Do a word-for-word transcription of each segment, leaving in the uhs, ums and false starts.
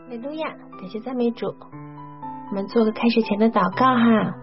哈利路亚，感谢赞美主。我们做个开始前的祷告哈。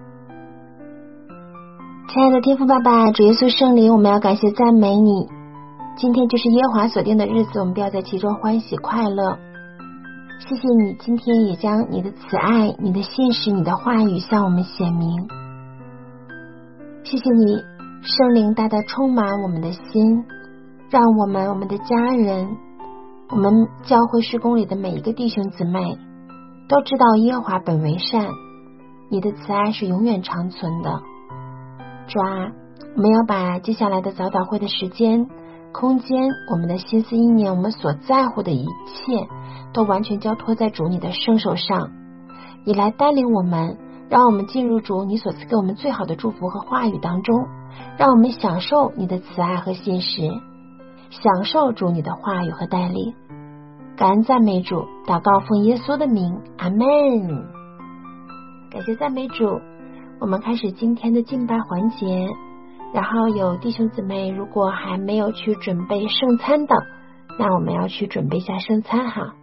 亲爱的天父爸爸，主耶稣圣灵，我们要感谢赞美你。今天就是耶和华所定的日子，我们必要在其中欢喜快乐。谢谢你今天也将你的慈爱、你的信实、你的话语向我们显明。谢谢你圣灵大大充满我们的心，让我们、我们的家人、我们教会事工里的每一个弟兄姊妹都知道耶和华本为善，你的慈爱是永远长存的。主啊，我们要把接下来的早祷会的时间、空间、我们的心思意念、我们所在乎的一切都完全交托在主你的圣手上，你来带领我们，让我们进入主你所赐给我们最好的祝福和话语当中，让我们享受你的慈爱和信实，享受主你的话语和带领。感恩赞美主，祷告奉耶稣的名，阿们。感谢赞美主。我们开始今天的敬拜环节，然后有弟兄姊妹如果还没有去准备圣餐的，那我们要去准备一下圣餐哈。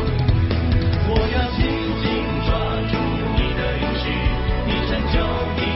我要紧紧抓住你的应许，你成就你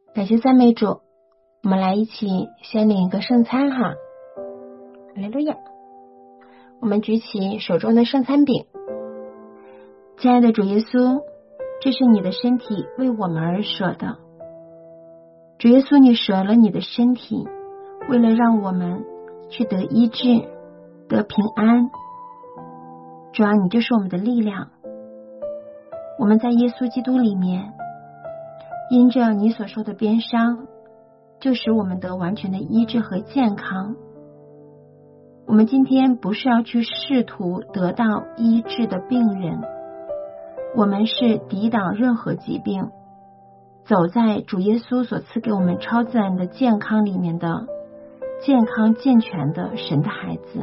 感谢赞美主，我们来一起先领一个圣餐哈。哈利路亚。我们举起手中的圣餐饼。亲爱的主耶稣，这是你的身体为我们而舍的。主耶稣，你舍了你的身体，为了让我们去得医治，得平安。主啊，你就是我们的力量。我们在耶稣基督里面，因着你所受的鞭伤，就使我们得完全的医治和健康。我们今天不是要去试图得到医治的病人，我们是抵挡任何疾病，走在主耶稣所赐给我们超自然的健康里面的健康健全的神的孩子。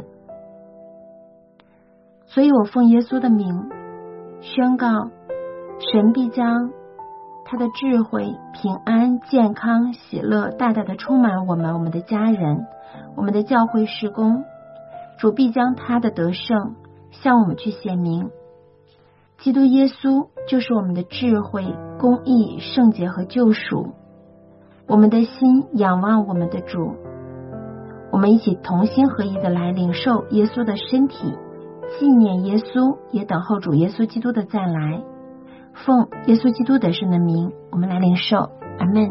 所以我奉耶稣的名宣告，神必将他的智慧、平安、健康、喜乐大大的充满我们、我们的家人、我们的教会事工。主必将他的得胜向我们去显明。基督耶稣就是我们的智慧、公义、圣洁和救赎。我们的心仰望我们的主，我们一起同心合一的来领受耶稣的身体，纪念耶稣，也等候主耶稣基督的再来。奉耶稣基督得胜的名，我们来领受。阿们。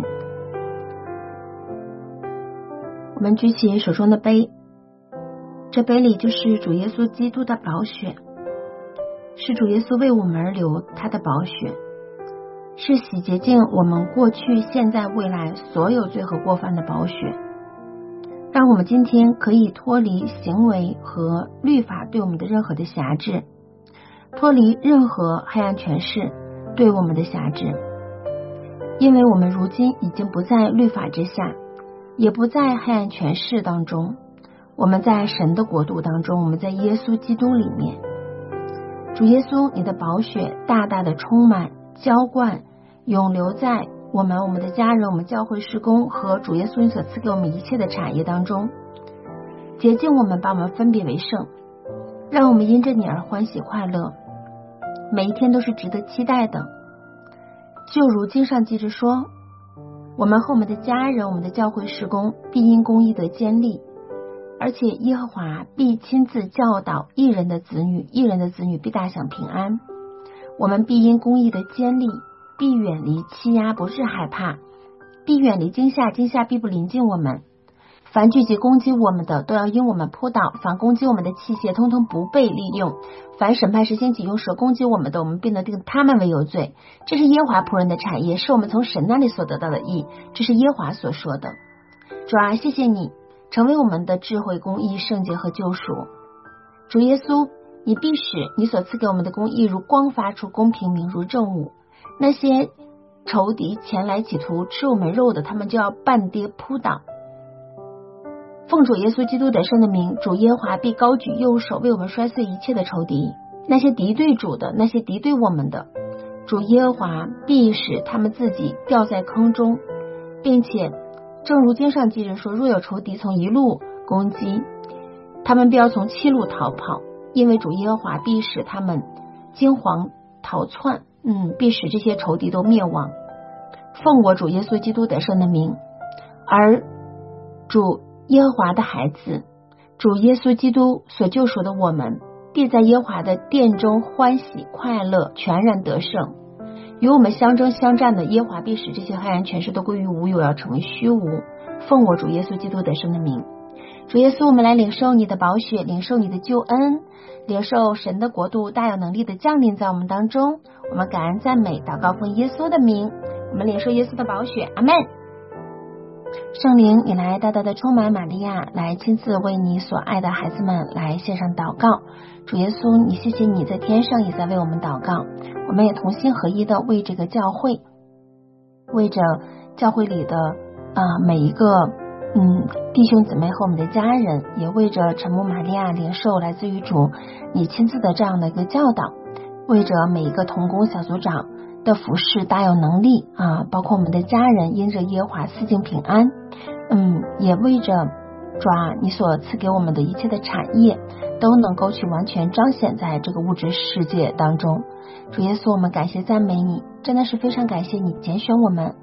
我们举起手中的杯，这杯里就是主耶稣基督的宝血，是主耶稣为我们而流他的宝血，是洗洁净我们过去、现在、未来所有罪和过犯的宝血，让我们今天可以脱离行为和律法对我们的任何的辖制，脱离任何黑暗权势对我们的辖制。因为我们如今已经不在律法之下，也不在黑暗权势当中，我们在神的国度当中，我们在耶稣基督里面。主耶稣，你的宝血大大的充满、浇灌、永留在我们、我们的家人、我们教会事工和主耶稣你所赐给我们一切的产业当中，洁净我们，把我们分别为圣，让我们因着你而欢喜快乐，每一天都是值得期待的。就如经上记着说，我们和我们的家人、我们的教会事工必因公义得坚立，而且耶和华必亲自教导义人的子女，义人的子女必大享平安。我们必因公义的坚立，必远离欺压，不是害怕，必远离惊吓，惊吓必不临近我们。凡聚集攻击我们的，都要因我们扑倒；凡攻击我们的器械，通通不被利用。凡审判时兴起用舌攻击我们的，我们必能定他们为有罪。这是耶和华仆人的产业，是我们从神那里所得到的义，这是耶和华所说的。主啊，谢谢你成为我们的智慧、公义、圣洁和救赎。主耶稣，你必使你所赐给我们的公义如光发出，公平明如正午。那些仇敌前来企图吃我们肉的，他们就要半跌扑倒。奉主耶稣基督得胜的名，主耶和华必高举右手，为我们摔碎一切的仇敌。那些敌对主的，那些敌对我们的，主耶和华必使他们自己掉在坑中，并且正如经上记着说，若有仇敌从一路攻击，他们必要从七路逃跑，因为主耶和华必使他们惊惶逃窜，嗯，必使这些仇敌都灭亡。奉我主耶稣基督得胜的名，而主耶和华的孩子，主耶稣基督所救赎的我们，必在耶和华的殿中欢喜快乐，全然得胜。与我们相争相战的耶和华必使这些黑暗权势都归于无有，要成为虚无。奉我主耶稣基督得胜的名，主耶稣，我们来领受你的宝血，领受你的救恩，领受神的国度大有能力的降临在我们当中。我们感恩赞美祷告奉耶稣的名，我们领受耶稣的宝血。阿们。圣灵，你来大大的充满玛利亚，来亲自为你所爱的孩子们来献上祷告。主耶稣，你谢谢你在天上也在为我们祷告，我们也同心合一的为这个教会，为着教会里的呃每一个嗯弟兄姊妹和我们的家人，也为着陈母玛利亚领受来自于主你亲自的这样的一个教导，为着每一个同工小组长的服侍大有能力啊，包括我们的家人因着耶和华四境平安，嗯，也为着主啊你所赐给我们的一切的产业都能够去完全彰显在这个物质世界当中。主耶稣，我们感谢赞美你，真的是非常感谢你拣选我们，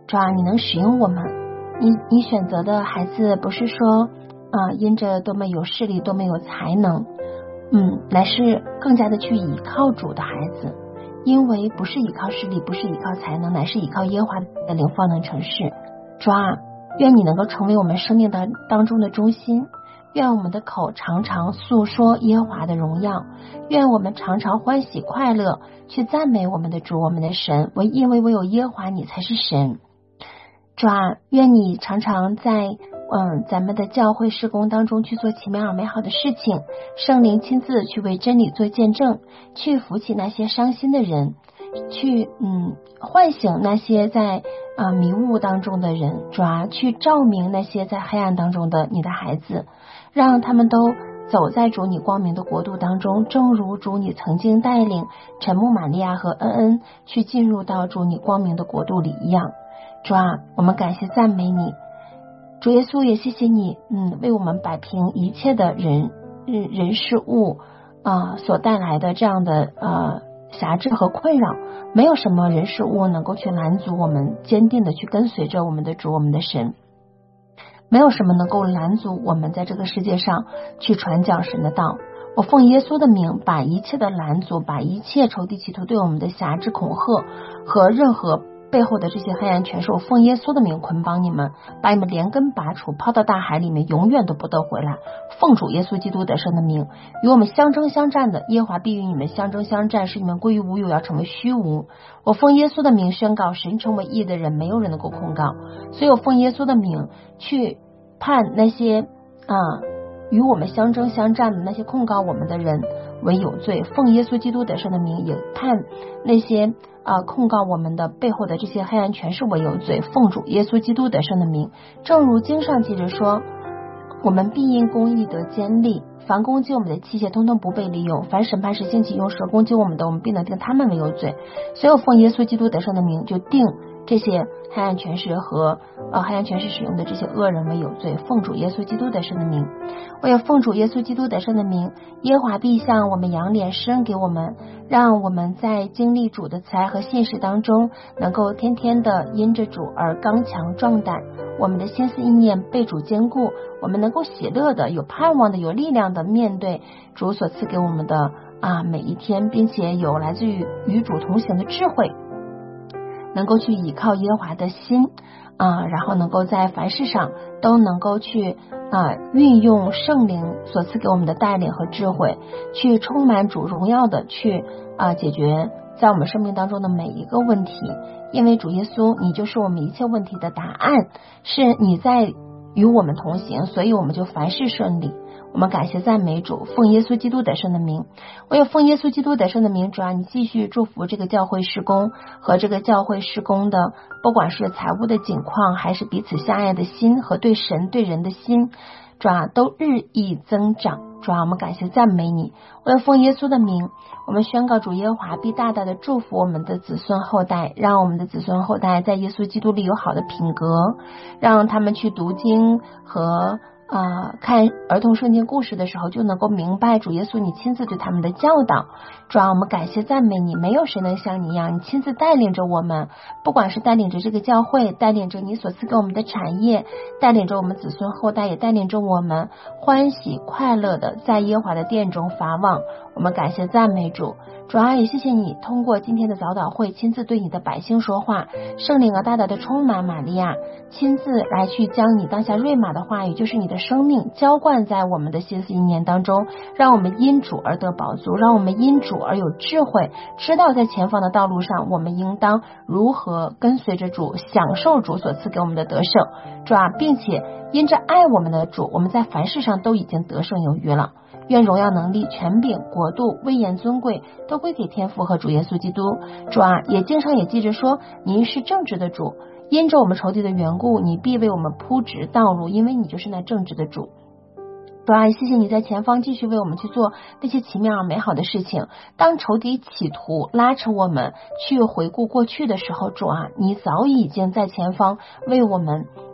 主啊，你能使用我们，你你选择的孩子不是说啊、呃，因着多么有势力多么有才能，嗯，乃是更加的去倚靠主的孩子，因为不是倚靠势力，不是倚靠才能，乃是倚靠耶和华的灵方能成事。主啊，愿你能够成为我们生命当当中的中心，愿我们的口常常诉说耶和华的荣耀，愿我们常常欢喜快乐去赞美我们的主我们的神，唯因为唯有耶和华你才是神。主啊，愿你常常在嗯咱们的教会事工当中去做奇妙而美好的事情，圣灵亲自去为真理做见证，去扶起那些伤心的人，去嗯唤醒那些在啊、呃、迷雾当中的人，主啊，去照明那些在黑暗当中的你的孩子，让他们都走在主你光明的国度当中，正如主你曾经带领陈木玛利亚和恩恩去进入到主你光明的国度里一样。主啊，我们感谢赞美你，主耶稣也谢谢你，嗯，为我们摆平一切的人人人事物啊、呃、所带来的这样的呃辖制和困扰，没有什么人事物能够去拦阻我们坚定的去跟随着我们的主我们的神，没有什么能够拦阻我们在这个世界上去传讲神的道。我奉耶稣的名，把一切的拦阻，把一切仇敌企图对我们的辖制恐吓和任何背后的这些黑暗权势，我奉耶稣的名捆绑你们，把你们连根拔除，抛到大海里面，永远都不得回来。奉主耶稣基督得胜的名，与我们相争相战的耶和华必与你们相争相战，使你们归于无有，要成为虚无。我奉耶稣的名宣告，神成为义的人没有人能够控告，所以我奉耶稣的名去判那些啊与我们相争相战的那些控告我们的人为有罪，奉耶稣基督得胜的名也判那些啊控告我们的背后的这些黑暗权势为有罪，奉主耶稣基督得胜的名。正如经上记着说，我们必因公义得坚立，凡攻击我们的器械通通不被利用，凡审判时兴起用舌攻击我们的，我们必能定他们为有罪。所以我奉耶稣基督得胜的名，就定这些黑暗权势和呃黑暗权势使用的这些恶人为有罪，奉主耶稣基督得胜的名。我也奉主耶稣基督得胜的名，耶和华必向我们扬脸施恩给我们，让我们在经历主的慈爱和信实当中，能够天天的因着主而刚强壮胆，我们的心思意念被主坚固，我们能够喜乐的、有盼望的、有力量的面对主所赐给我们的啊每一天，并且有来自于与主同行的智慧，能够去倚靠耶和华的心啊，然后能够在凡事上都能够去啊运用圣灵所赐给我们的带领和智慧，去充满主荣耀的去啊解决在我们生命当中的每一个问题。因为主耶稣你就是我们一切问题的答案，是你在与我们同行，所以我们就凡事顺利。我们感谢赞美主，奉耶稣基督得胜的名。我也奉耶稣基督得胜的名，主啊，你继续祝福这个教会事工和这个教会事工的，不管是财务的景况，还是彼此相爱的心和对神对人的心，主啊，都日益增长。主啊，我们感谢赞美你。我要奉耶稣的名，我们宣告主耶和华必大大的祝福我们的子孙后代，让我们的子孙后代在耶稣基督里有好的品格，让他们去读经和啊、呃，看儿童圣经故事的时候就能够明白主耶稣你亲自对他们的教导。主啊，我们感谢赞美你，没有谁能像你一样，你亲自带领着我们，不管是带领着这个教会，带领着你所赐给我们的产业，带领着我们子孙后代，也带领着我们欢喜快乐的在耶和华的殿中发望。我们感谢赞美主。主啊，也谢谢你通过今天的早祷会亲自对你的百姓说话，圣灵啊大大的充满玛利亚，亲自来去将你当下瑞玛的话语，就是你的生命浇灌在我们的心思意念当中，让我们因主而得饱足，让我们因主而有智慧，知道在前方的道路上我们应当如何跟随着主，享受主所赐给我们的得胜。主啊，并且因着爱我们的主，我们在凡事上都已经得胜有余了。愿荣耀能力权柄国度威严尊贵都归给天父和主耶稣基督。主啊，也经常也记着说，您是正直的主，因着我们仇敌的缘故，你必为我们铺直道路，因为你就是那正直的主。主啊，谢谢你在前方继续为我们去做那些奇妙而美好的事情。当仇敌企图拉扯我们去回顾过去的时候，主啊，你早已经在前方为我们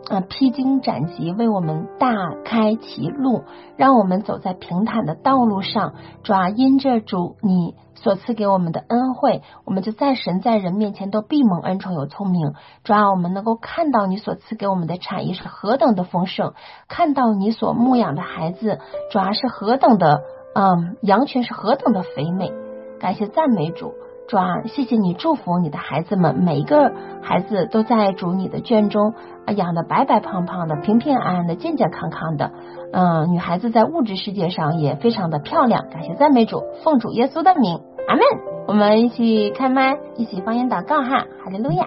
呃，披荆斩棘，为我们大开其路，让我们走在平坦的道路上。主啊，因着主你所赐给我们的恩惠，我们就在神在人面前都必蒙恩宠有聪明。主啊，我们能够看到你所赐给我们的产业是何等的丰盛，看到你所牧养的孩子，主啊是何等的嗯，羊群是何等的肥美。感谢赞美主。主啊，谢谢你祝福你的孩子们，每一个孩子都在主你的圈中养得白白胖胖的，平平安安的，健健康康的。嗯，女孩子在物质世界上也非常的漂亮。感谢赞美主，奉主耶稣的名，阿们。我们一起开麦，一起方言祷告哈，哈利路亚。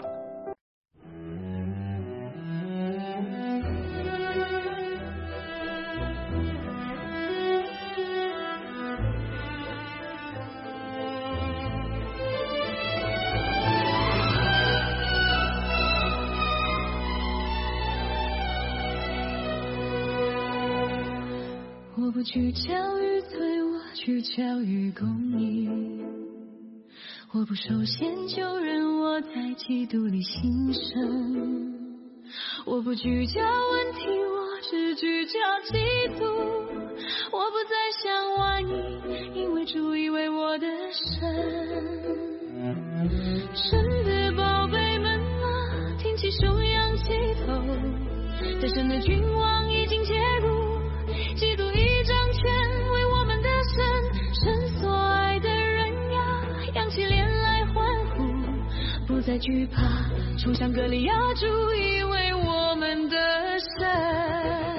我不去教育罪，我去教育公义。我不受限救人，我在基督里新生。我不聚焦问题，我只聚焦基督。我不再想万一，因为主已为我的神。神的宝贝们啊，挺起胸扬起头，在神的君王已经介入，基督已掌权，为我们的神，神所爱的人呀，扬起脸来欢呼，不再惧怕，冲向歌里亚，主已为我们的神。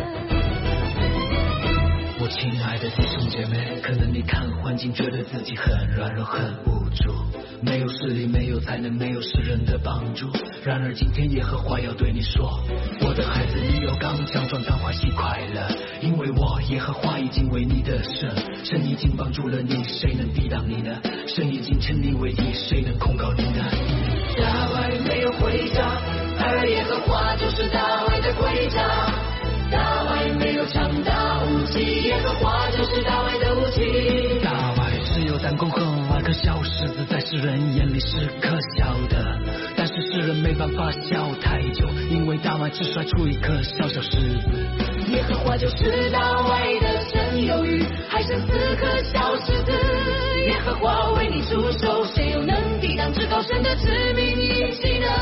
我亲爱的弟兄姐妹，可能你看环境觉得自己很软弱很无助，没有势力，没有才能，没有世人的帮助。然而今天耶和华要对你说，我的孩子，你有刚强壮胆欢喜快乐，因为我耶和华已经为你的神，神已经帮助了你，谁能抵挡你呢？神已经称你为义，谁能控告你呢？大卫没有回家，而耶和华就是大卫的盔甲。大卫没有强大武器，耶和华就是大卫的武器。大卫是有胆攻和那颗小狮子，在世人眼里是可笑的，但是世人没办法笑太久，因为大卫只甩出一颗小小狮子。耶和华就是大卫的神，有余还剩四颗小狮子。耶和华为你出手，谁又能抵挡至高神的致命一击呢？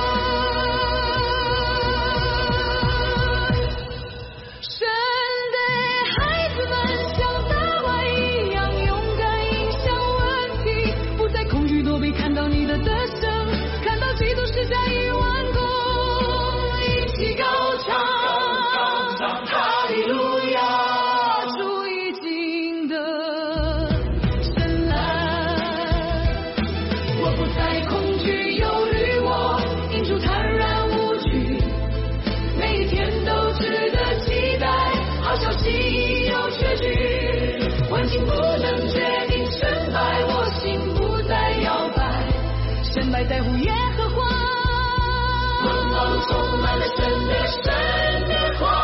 在乎耶和华，光芒充满了神的神的话，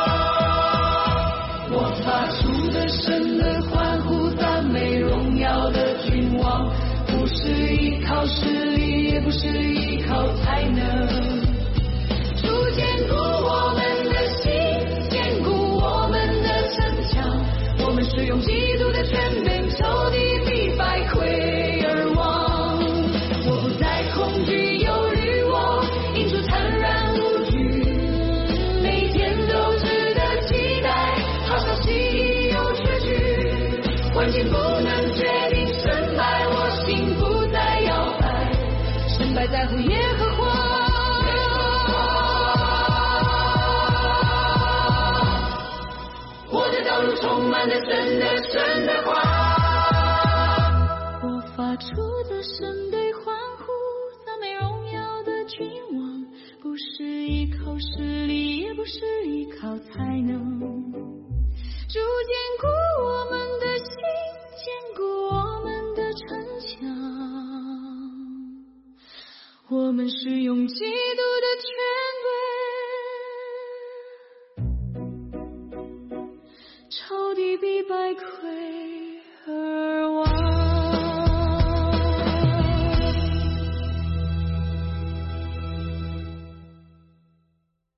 我发出的神的欢呼，赞美荣耀的君王，不是依靠势力，也不是依靠才能，主坚固我们的心，坚固我们的城墙，我们是用基督的权柄，仇敌必败溃而亡。环境不能决定胜败，我心不再摇摆，胜败在乎耶和华。我的道路充满了神的神的话，我发出的神对欢呼，赞美荣耀的君王，不是依靠势力，也不是依靠才能，主坚固我们的心，坚固我们的城墙，我们是用基督的权柄，仇敌必败溃而亡。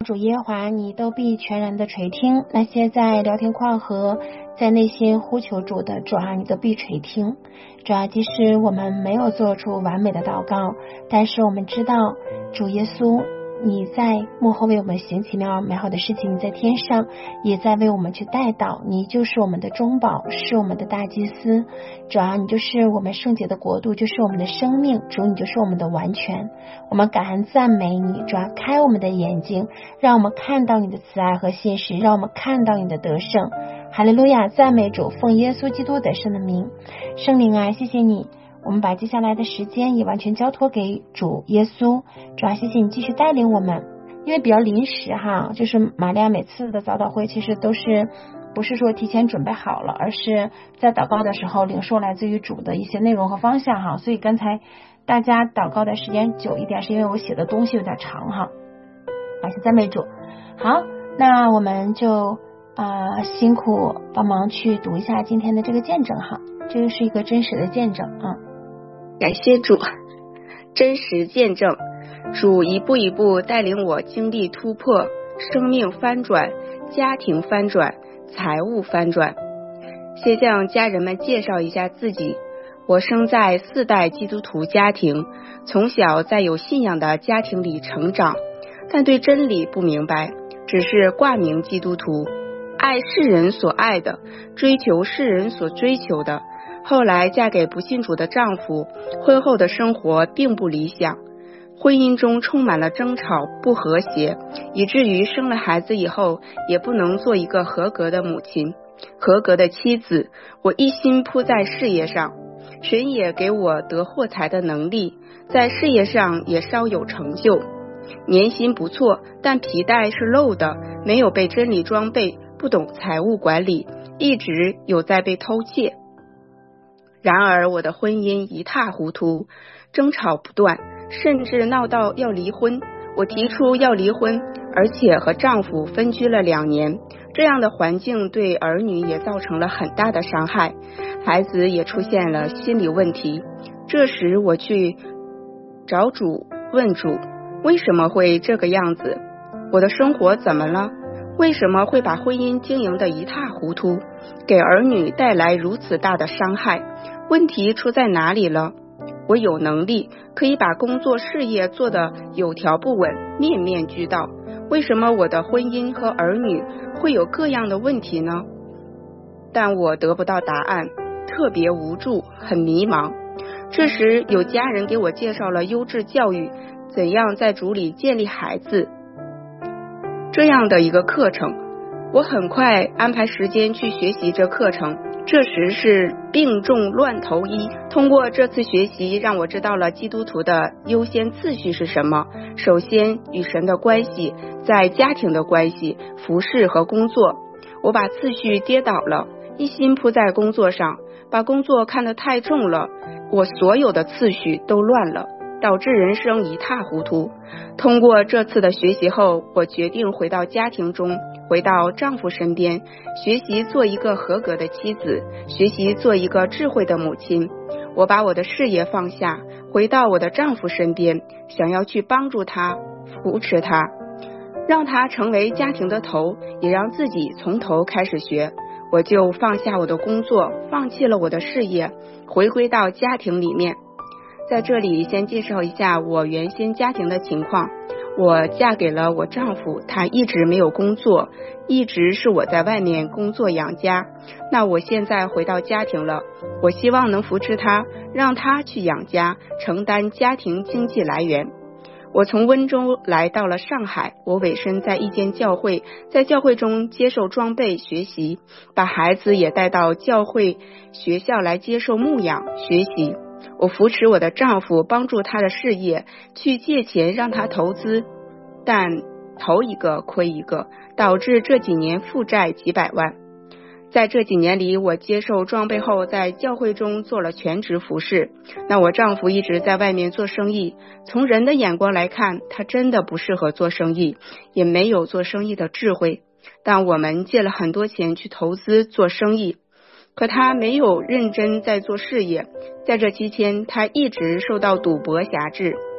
主耶和华，你都必全然的垂听那些在聊天框和在内心呼求主的，主啊，你都必垂听。主啊，即使我们没有做出完美的祷告，但是我们知道主耶稣你在幕后为我们行奇妙美好的事情，你在天上也在为我们去代祷，你就是我们的中保，是我们的大祭司。主啊，你就是我们圣洁的国度，就是我们的生命，主你就是我们的完全。我们感恩赞美你，主啊，开我们的眼睛，让我们看到你的慈爱和信实，让我们看到你的得胜。哈利路亚，赞美主，奉耶稣基督得胜的名。圣灵啊，谢谢你，我们把接下来的时间也完全交托给主耶稣。主啊，谢谢你继续带领我们，因为比较临时哈，就是玛利亚每次的早祷会其实都是不是说提前准备好了，而是在祷告的时候领受来自于主的一些内容和方向哈，所以刚才大家祷告的时间久一点，是因为我写的东西有点长哈。感谢赞美主。好，那我们就啊、呃、辛苦帮忙去读一下今天的这个见证哈，这个是一个真实的见证啊。 感谢主，真实见证，主一步一步带领我经历突破，生命翻转，家庭翻转，财务翻转。先向家人们介绍一下自己，我生在四代基督徒家庭，从小在有信仰的家庭里成长，但对真理不明白，只是挂名基督徒，爱世人所爱的，追求世人所追求的。后来嫁给不信主的丈夫，婚后的生活并不理想，婚姻中充满了争吵不和谐，以至于生了孩子以后也不能做一个合格的母亲，合格的妻子。我一心扑在事业上，神也给我得获财的能力，在事业上也稍有成就，年薪不错，但皮带是漏的，没有被真理装备，不懂财务管理，一直有在被偷窃。然而我的婚姻一塌糊涂，争吵不断，甚至闹到要离婚。我提出要离婚，而且和丈夫分居了两年，这样的环境对儿女也造成了很大的伤害，孩子也出现了心理问题。这时我去找主，问主为什么会这个样子，我的生活怎么了，为什么会把婚姻经营得一塌糊涂，给儿女带来如此大的伤害，问题出在哪里了？我有能力可以把工作事业做得有条不紊，面面俱到，为什么我的婚姻和儿女会有各样的问题呢？但我得不到答案，特别无助，很迷茫。这时有家人给我介绍了优质教育，怎样在主里建立孩子这样的一个课程，我很快安排时间去学习这课程。这时是病重乱投医，通过这次学习让我知道了基督徒的优先次序是什么。首先与神的关系，在家庭的关系，服侍和工作。我把次序跌倒了，一心扑在工作上，把工作看得太重了，我所有的次序都乱了，导致人生一塌糊涂。通过这次的学习后，我决定回到家庭中，回到丈夫身边，学习做一个合格的妻子，学习做一个智慧的母亲。我把我的事业放下，回到我的丈夫身边，想要去帮助他，扶持他，让他成为家庭的头，也让自己从头开始学。我就放下我的工作，放弃了我的事业，回归到家庭里面。在这里先介绍一下我原先家庭的情况。我嫁给了我丈夫，他一直没有工作，一直是我在外面工作养家。那我现在回到家庭了，我希望能扶持他，让他去养家，承担家庭经济来源。我从温州来到了上海，我委身在一间教会，在教会中接受装备学习，把孩子也带到教会学校来接受牧养学习。我扶持我的丈夫，帮助他的事业，去借钱让他投资，但投一个亏一个，导致这几年负债几百万。在这几年里，我接受装备后，在教会中做了全职服侍。那我丈夫一直在外面做生意，从人的眼光来看，他真的不适合做生意，也没有做生意的智慧。但我们借了很多钱去投资做生意，可他没有认真在做事业。在这期间，他一直受到赌博辖制，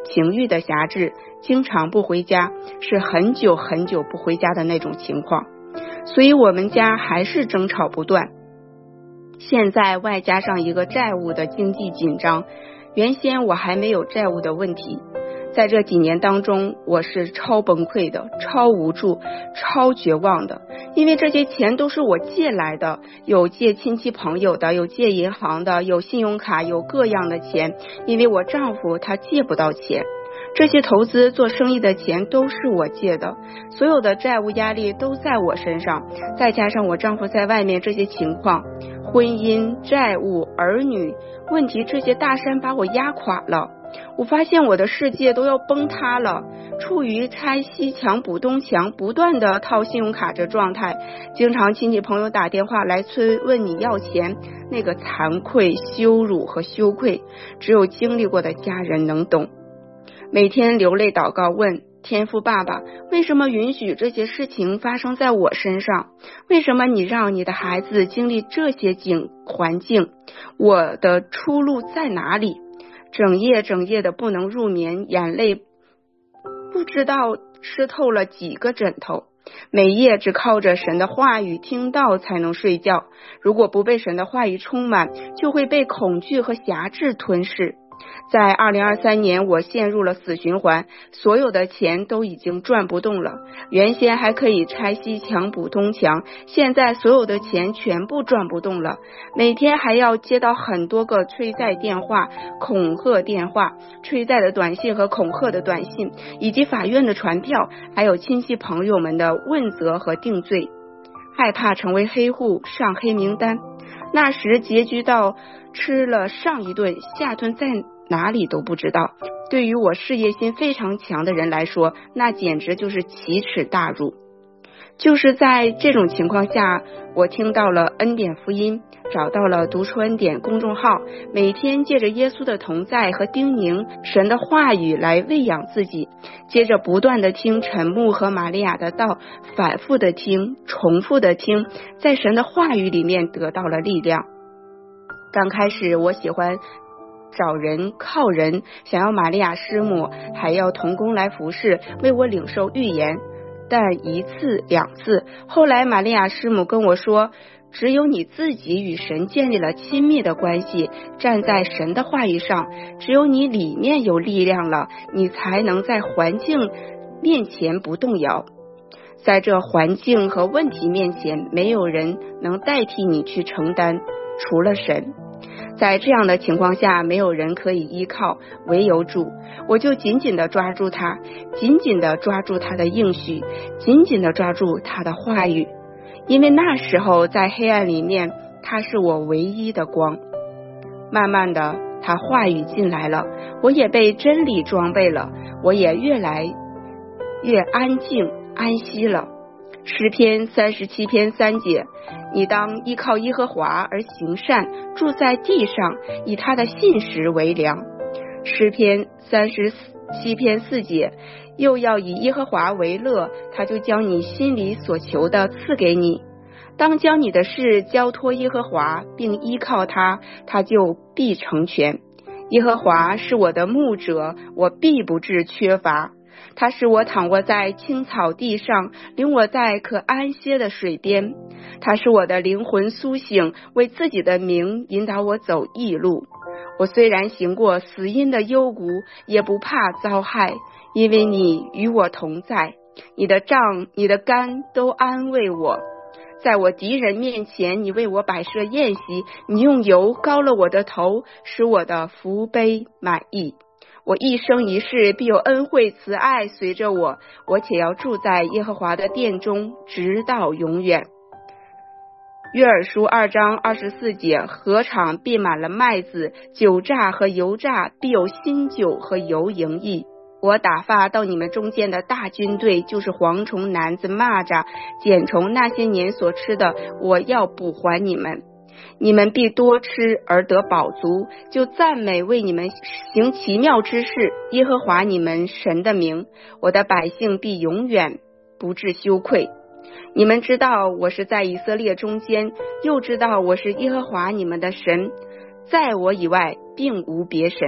情欲的辖制，经常不回家，是很久很久不回家的那种情况。所以我们家还是争吵不断。现在外加上一个债务的经济紧张，原先我还没有债务的问题，在这几年当中，我是超崩溃的，超无助，超绝望的，因为这些钱都是我借来的，有借亲戚朋友的，有借银行的，有信用卡，有各样的钱，因为我丈夫他借不到钱，这些投资做生意的钱都是我借的，所有的债务压力都在我身上，再加上我丈夫在外面这些情况，婚姻、债务、儿女问题，这些大山把我压垮了。我发现我的世界都要崩塌了，处于拆西墙补东墙，不断的套信用卡这状态，经常亲戚朋友打电话来催问你要钱，那个惭愧、羞辱和羞愧，只有经历过的家人能懂。每天流泪祷告，问天父爸爸，为什么允许这些事情发生在我身上？为什么你让你的孩子经历这些境环境？我的出路在哪里？整夜整夜的不能入眠，眼泪不知道湿透了几个枕头，每夜只靠着神的话语听到才能睡觉，如果不被神的话语充满，就会被恐惧和辖制吞噬。在二零二三年，我陷入了死循环，所有的钱都已经转不动了，原先还可以拆西墙补东墙，现在所有的钱全部转不动了，每天还要接到很多个催债电话、恐吓电话、催债的短信和恐吓的短信，以及法院的传票，还有亲戚朋友们的问责和定罪，害怕成为黑户上黑名单，那时结局到吃了上一顿，下顿在哪里都不知道。对于我事业心非常强的人来说，那简直就是奇耻大辱。就是在这种情况下，我听到了恩典福音，找到了读出恩典公众号，每天借着耶稣的同在和叮咛神的话语来喂养自己，接着不断的听陈牧和玛利亚的道，反复的听，重复的听，在神的话语里面得到了力量。刚开始我喜欢找人靠人，想要玛利亚师母还要同工来服侍，为我领受预言，但一次两次，后来玛利亚师母跟我说，只有你自己与神建立了亲密的关系，站在神的话语上，只有你里面有力量了，你才能在环境面前不动摇。在这环境和问题面前，没有人能代替你去承担，除了神。在这样的情况下，没有人可以依靠，唯有主，我就紧紧地抓住他，紧紧地抓住他的应许，紧紧地抓住他的话语，因为那时候在黑暗里面，他是我唯一的光。慢慢的，他话语进来了，我也被真理装备了，我也越来越安静安息了。诗篇三十七篇三节，你当依靠耶和华而行善，住在地上，以他的信实为粮。诗篇三十七篇四节，又要以耶和华为乐，他就将你心里所求的赐给你。当将你的事交托耶和华，并依靠他，他就必成全。耶和华是我的牧者，我必不致缺乏。他使我躺卧在青草地上，领我在可安歇的水边。他使我的灵魂苏醒，为自己的名引导我走义路。我虽然行过死荫的幽谷，也不怕遭害，因为你与我同在，你的杖你的竿都安慰我。在我敌人面前，你为我摆设宴席，你用油膏了我的头，使我的福杯满溢。我一生一世必有恩惠慈爱随着我，我且要住在耶和华的殿中，直到永远。约珥书二章二十四节，禾场必满了麦子，酒榨和油榨必有新酒和油盈溢。我打发到你们中间的大军队，就是蝗虫、男子、蚂蚱、茧虫，那些年所吃的，我要补还你们。你们必多吃而得饱足，就赞美为你们行奇妙之事，耶和华你们神的名。我的百姓必永远不致羞愧。你们知道我是在以色列中间，又知道我是耶和华你们的神，在我以外并无别神。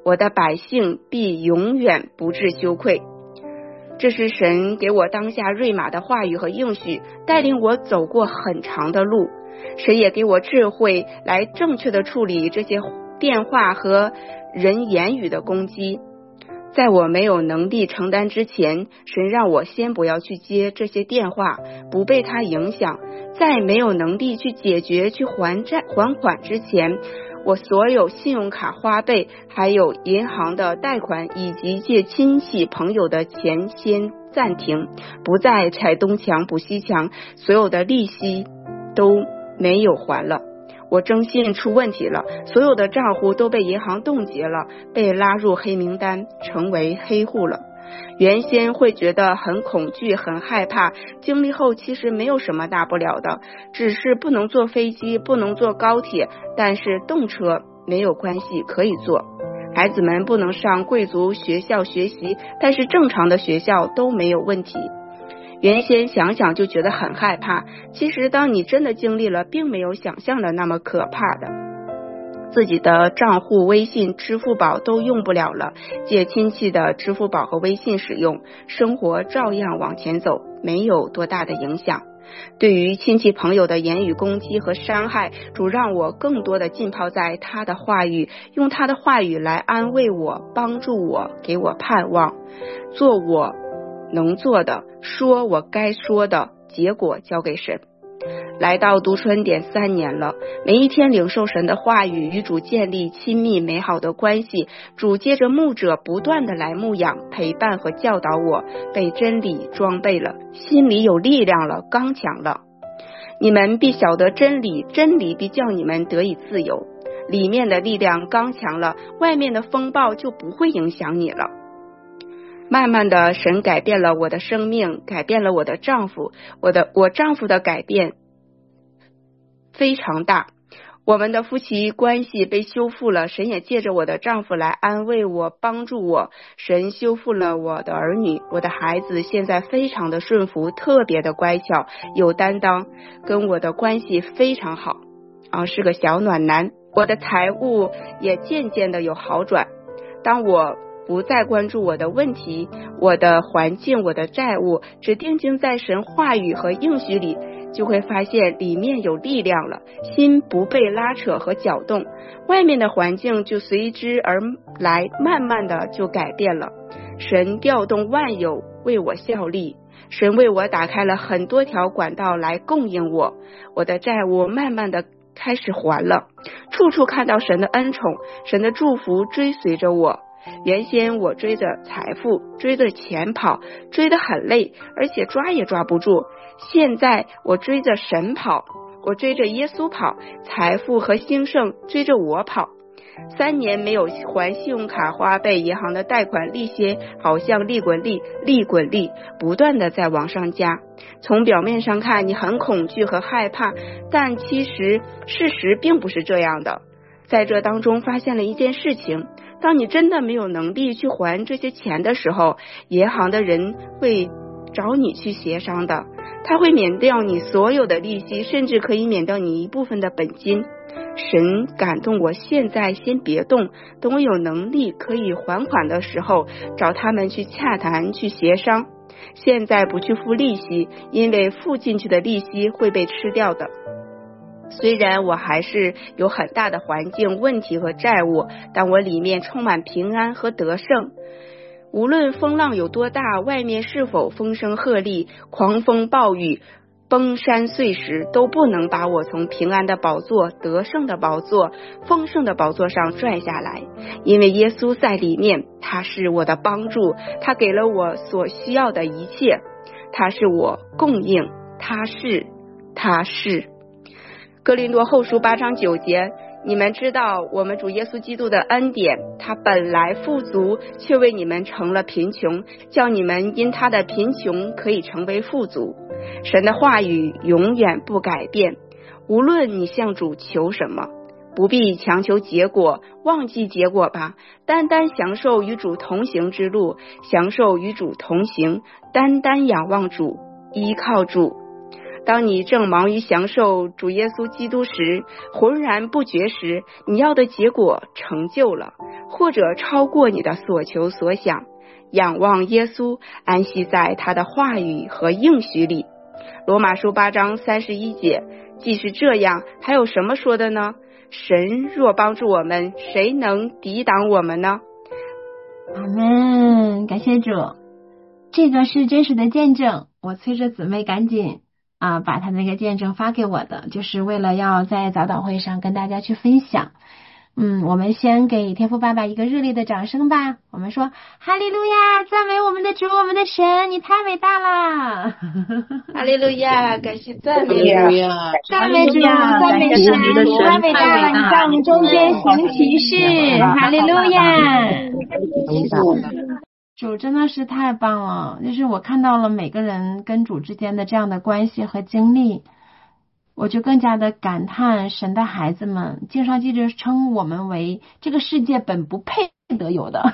我的百姓必永远不致羞愧。这是神给我当下瑞玛的话语和应许，带领我走过很长的路。神也给我智慧来正确的处理这些电话和人言语的攻击。在我没有能力承担之前，神让我先不要去接这些电话，不被它影响。在没有能力去解决去还债还款之前，我所有信用卡花呗还有银行的贷款以及借亲戚朋友的钱先暂停，不再拆东墙补西墙，所有的利息都没有还了。我征信出问题了，所有的账户都被银行冻结了，被拉入黑名单，成为黑户了。原先会觉得很恐惧很害怕，经历后其实没有什么大不了的，只是不能坐飞机不能坐高铁，但是动车没有关系，可以坐。孩子们不能上贵族学校学习，但是正常的学校都没有问题。原先想想就觉得很害怕，其实当你真的经历了，并没有想象的那么可怕的。自己的账户微信支付宝都用不了了，借亲戚的支付宝和微信使用，生活照样往前走，没有多大的影响。对于亲戚朋友的言语攻击和伤害，主让我更多的浸泡在他的话语，用他的话语来安慰我，帮助我，给我盼望，做我能做的，说我该说的，结果交给神。来到读春点三年了，每一天领受神的话语，与主建立亲密美好的关系。主借着牧者不断的来牧养陪伴和教导我，被真理装备了，心里有力量了，刚强了。你们必晓得真理，真理必叫你们得以自由。里面的力量刚强了，外面的风暴就不会影响你了。慢慢的，神改变了我的生命，改变了我的丈夫，我的我丈夫的改变非常大，我们的夫妻关系被修复了。神也借着我的丈夫来安慰我，帮助我。神修复了我的儿女，我的孩子现在非常的顺服，特别的乖巧，有担当，跟我的关系非常好啊，是个小暖男。我的财务也渐渐的有好转。当我不再关注我的问题，我的环境，我的债务，只定睛在神话语和应许里，就会发现里面有力量了，心不被拉扯和搅动，外面的环境就随之而来，慢慢的就改变了。神调动万有为我效力，神为我打开了很多条管道来供应我，我的债务慢慢的开始还了，处处看到神的恩宠，神的祝福追随着我。原先我追着财富，追着钱跑，追得很累，而且抓也抓不住。现在我追着神跑，我追着耶稣跑，财富和兴盛追着我跑。三年没有还信用卡花呗银行的贷款利息，好像利滚利利滚利，不断的在往上加。从表面上看你很恐惧和害怕，但其实事实并不是这样的。在这当中发现了一件事情，当你真的没有能力去还这些钱的时候，银行的人会找你去协商的，他会免掉你所有的利息，甚至可以免掉你一部分的本金。神感动我，现在先别动，等我有能力可以还款的时候，找他们去洽谈去协商。现在不去付利息，因为付进去的利息会被吃掉的。虽然我还是有很大的环境问题和债务，但我里面充满平安和得胜。无论风浪有多大，外面是否风声鹤唳，狂风暴雨，崩山碎石，都不能把我从平安的宝座、得胜的宝座、丰盛的宝座上拽下来。因为耶稣在里面，他是我的帮助，他给了我所需要的一切，他是我供应，他是他是哥林多后书八章九节，你们知道我们主耶稣基督的恩典，他本来富足，却为你们成了贫穷，叫你们因他的贫穷可以成为富足。神的话语永远不改变，无论你向主求什么，不必强求结果，忘记结果吧，单单享受与主同行之路，享受与主同行，单单仰望主，依靠主。 当你正忙于享受主耶稣基督时，浑然不觉时，你要的结果成就了，或者超过你的所求所想。仰望耶稣，安息在他的话语和应许里。罗马书八章三十一节，既是这样，还有什么说的呢？神若帮助我们，谁能抵挡我们呢？ 阿们，感谢主。这个是真实的见证，我催着姊妹赶紧啊把她那个见证发给我的，就是为了要在早祷会上跟大家去分享。嗯，我们先给天父爸爸一个热烈的掌声吧。我们说哈利路亚，赞美我们的主，我们的神，你太伟大了。 哈利路亚，感谢赞美主， 赞美主，赞美神，你太伟大了，你在我们中间行奇事，哈利路亚。主真的是太棒了，就是我看到了每个人跟主之间的这样的关系和经历，我就更加的感叹神的孩子们，经上记着称我们为这个世界本不配得有的。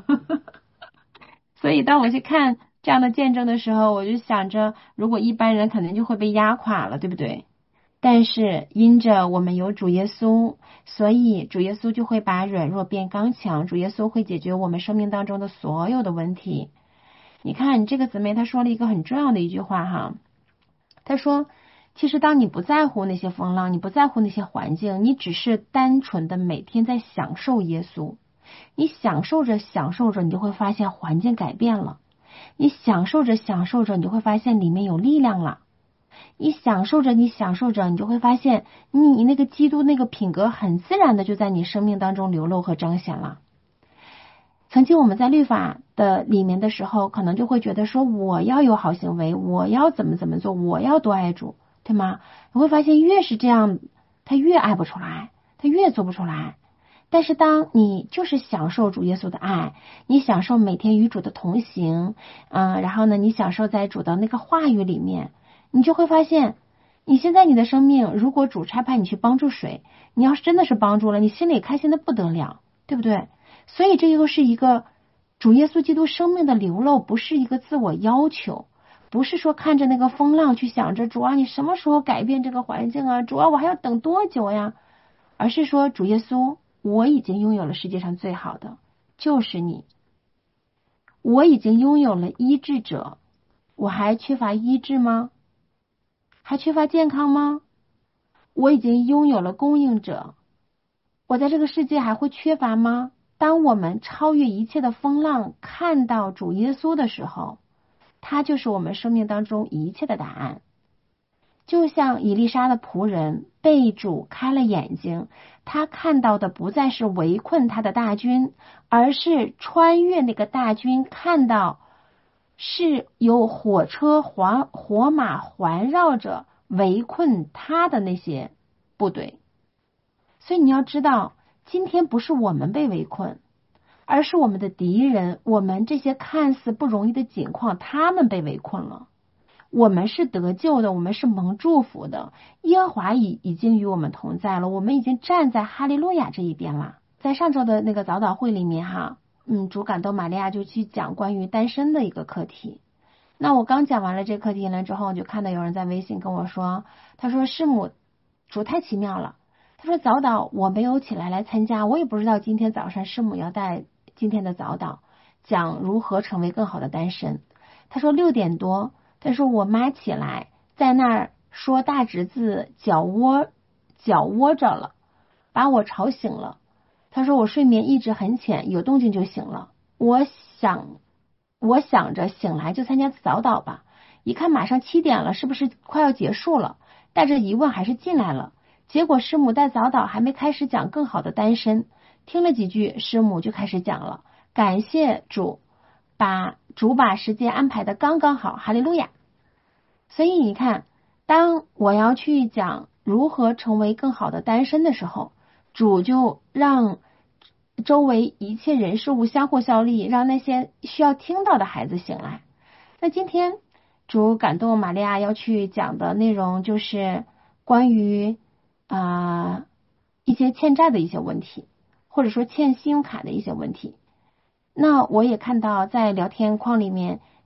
所以当我去看这样的见证的时候，我就想着如果一般人可能就会被压垮了，对不对？但是因着我们有主耶稣，所以主耶稣就会把软弱变刚强，主耶稣会解决我们生命当中的所有的问题。你看这个姊妹她说了一个很重要的一句话哈，她说其实当你不在乎那些风浪，你不在乎那些环境，你只是单纯的每天在享受耶稣，你享受着享受着，你就会发现环境改变了，你享受着享受着，你就会发现里面有力量了，你享受着你享受着，你就会发现你那个基督那个品格很自然的就在你生命当中流露和彰显了。曾经我们在律法的里面的时候，可能就会觉得说我要有好行为，我要怎么怎么做，我要多爱主，对吗？你会发现越是这样，他越爱不出来，他越做不出来。但是当你就是享受主耶稣的爱，你享受每天与主的同行，嗯，然后呢，你享受在主的那个话语里面，你就会发现，你现在你的生命，如果主差派你去帮助谁，你要是真的是帮助了，你心里开心的不得了，对不对？所以这又是一个主耶稣基督生命的流露，不是一个自我要求，不是说看着那个风浪去想着主啊，你什么时候改变这个环境啊？主啊，我还要等多久呀？而是说主耶稣，我已经拥有了世界上最好的，就是你。我已经拥有了医治者，我还缺乏医治吗？还缺乏健康吗？我已经拥有了供应者，我在这个世界还会缺乏吗？当我们超越一切的风浪，看到主耶稣的时候，他就是我们生命当中一切的答案。就像以利沙的仆人被主开了眼睛，他看到的不再是围困他的大军，而是穿越那个大军，看到是有火车环火马环绕着围困他的那些部队。所以你要知道，今天不是我们被围困，而是我们的敌人，我们这些看似不容易的境况，他们被围困了。我们是得救的，我们是蒙祝福的，耶和华已已经与我们同在了，我们已经站在哈利路亚这一边了。在上周的那个早祷会里面哈，嗯，主感动玛利亚就去讲关于单身的一个课题。那我刚讲完了这课题了之后，就看到有人在微信跟我说，他说师母，主太奇妙了，他说早祷我没有起来来参加，我也不知道今天早上师母要带今天的早祷讲如何成为更好的单身。他说六点多，他说我妈起来在那儿说大侄子脚窝脚窝着了，把我吵醒了。他说我睡眠一直很浅，有动静就醒了。我想我想着醒来就参加早祷吧，一看马上七点了，是不是快要结束了？带着疑问还是进来了。结果师母带早祷还没开始讲更好的单身，听了几句师母就开始讲了，感谢主，把主把时间安排的刚刚好，哈利路亚。所以你看，当我要去讲如何成为更好的单身的时候，主就让周围一切人事物相互效力，让那些需要听到的孩子醒来。那今天主感动玛利亚要去讲的内容就是关于啊、呃、一些欠债的一些问题，或者说欠信用卡的一些问题。那我也看到在聊天框里面，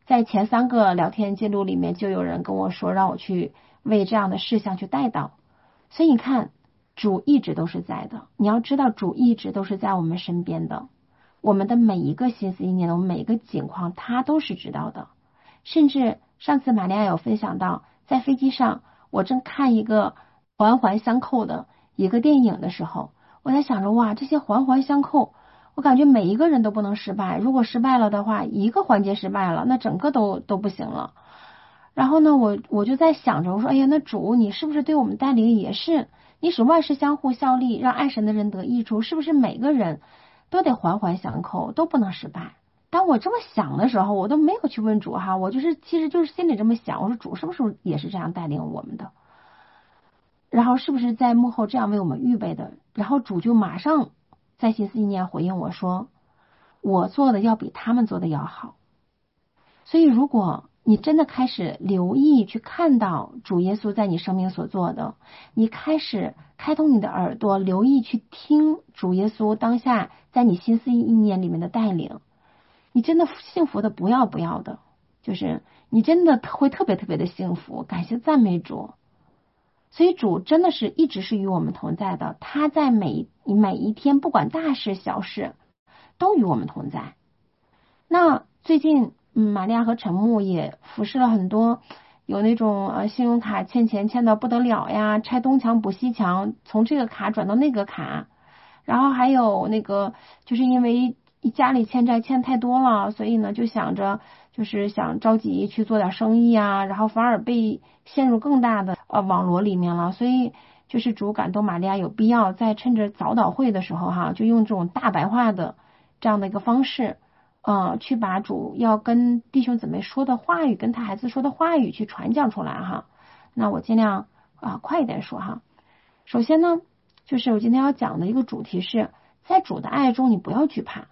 在前三个聊天记录里面就有人跟我说让我去为这样的事项去代祷。所以你看，主一直都是在的，你要知道主一直都是在我们身边的，我们的每一个心思意念，我们每一个境况他都是知道的。甚至上次玛利亚有分享到，在飞机上我正看一个环环相扣的一个电影的时候，我在想着，哇，这些环环相扣，我感觉每一个人都不能失败，如果失败了的话，一个环节失败了，那整个都都不行了。然后呢，我我就在想着，我说，哎呀，那主你是不是对我们带领也是，你使万事相互效力，让爱神的人得益处，是不是每个人都得环环相扣，都不能失败？当我这么想的时候，我都没有去问主哈，我就是其实就是心里这么想，我说主是不是也是这样带领我们的，然后是不是在幕后这样为我们预备的？然后主就马上在心思意念回应我说，我做的要比他们做的要好。所以如果你真的开始留意去看到主耶稣在你生命所做的，你开始开通你的耳朵，留意去听主耶稣当下在你心思意念里面的带领，你真的幸福的不要不要的，就是你真的会特别特别的幸福，感谢赞美主。所以主真的是一直是与我们同在的，他在每每一天不管大事小事都与我们同在。那最近嗯，玛利亚和陈木也服侍了很多，有那种呃信用卡欠钱欠到不得了呀，拆东墙补西墙，从这个卡转到那个卡，然后还有那个就是因为家里欠债欠太多了，所以呢就想着就是想着急去做点生意啊，然后反而被陷入更大的呃网罗里面了。所以就是主感动玛利亚有必要在趁着早祷会的时候哈，就用这种大白话的这样的一个方式呃，去把主要跟弟兄姊妹说的话语，跟他孩子说的话语去传讲出来哈。那我尽量啊、呃、快一点说哈。首先呢，就是我今天要讲的一个主题是，在主的爱中你不要惧怕。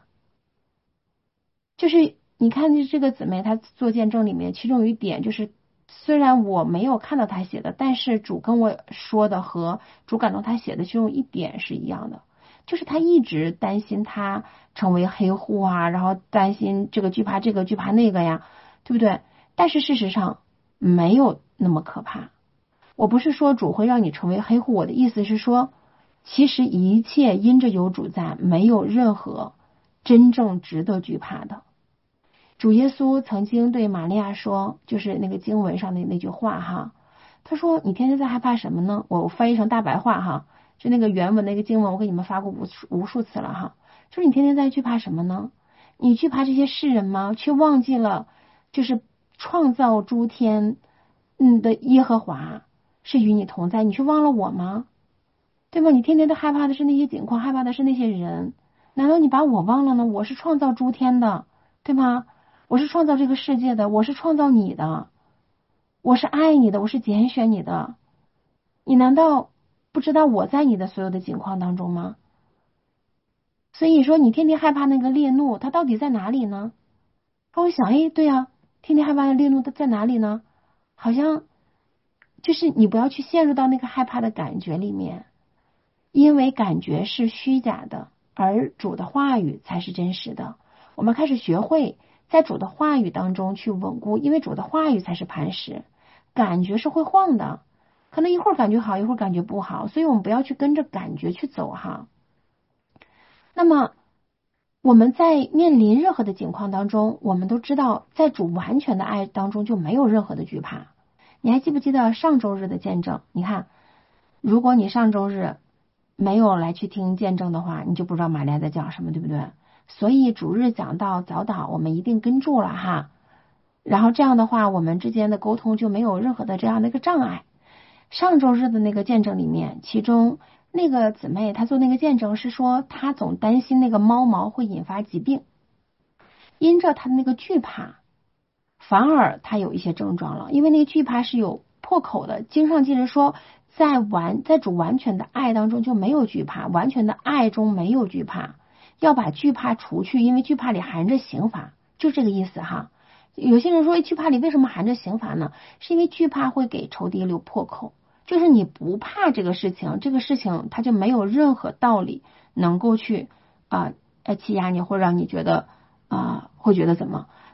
就是你看这个姊妹她做见证里面，其中有一点就是，虽然我没有看到她写的，但是主跟我说的和主感动她写的其中一点是一样的。就是他一直担心他成为黑户啊，然后担心这个惧怕这个惧怕那个呀，对不对？但是事实上没有那么可怕。我不是说主会让你成为黑户，我的意思是说，其实一切因着有主在，没有任何真正值得惧怕的。主耶稣曾经对玛利亚说，就是那个经文上的那句话哈，他说你天天在害怕什么呢？我翻译成大白话哈，就那个原文那个经文我给你们发过无数无数次了哈，就是你天天在惧怕什么呢？你惧怕这些世人吗？却忘记了就是创造诸天嗯的耶和华是与你同在，你却忘了我吗？对吧？你天天都害怕的是那些景况，害怕的是那些人，难道你把我忘了呢？我是创造诸天的，对吗？我是创造这个世界的，我是创造你的，我是爱你的，我是拣选你的，你难道不知道我在你的所有的境况当中吗？所以说你天天害怕那个烈怒，它到底在哪里呢？我想，哎，对啊，天天害怕的烈怒它在哪里呢？好像就是你不要去陷入到那个害怕的感觉里面，因为感觉是虚假的，而主的话语才是真实的。我们开始学会在主的话语当中去稳固，因为主的话语才是磐石，感觉是会晃的，可能一会儿感觉好，一会儿感觉不好，所以我们不要去跟着感觉去走哈。那么我们在面临任何的境况当中，我们都知道在主完全的爱当中就没有任何的惧怕。你还记不记得上周日的见证？你看，如果你上周日没有来去听见证的话，你就不知道玛利亚在讲什么，对不对？所以主日讲到早祷我们一定跟住了哈，然后这样的话我们之间的沟通就没有任何的这样的一个障碍。上周日的那个见证里面，其中那个姊妹她做那个见证是说，她总担心那个猫毛会引发疾病，因着她的那个惧怕，反而她有一些症状了，因为那个惧怕是有破口的。经上记着说，在完在主完全的爱当中就没有惧怕，完全的爱中没有惧怕，要把惧怕除去，因为惧怕里含着刑罚，就这个意思哈。有些人说惧怕里为什么含着刑罚呢？是因为惧怕会给仇敌留破口，就是你不怕这个事情，这个事情它就没有任何道理能够去啊呃欺压你，或让你觉得啊、呃、会觉得怎么。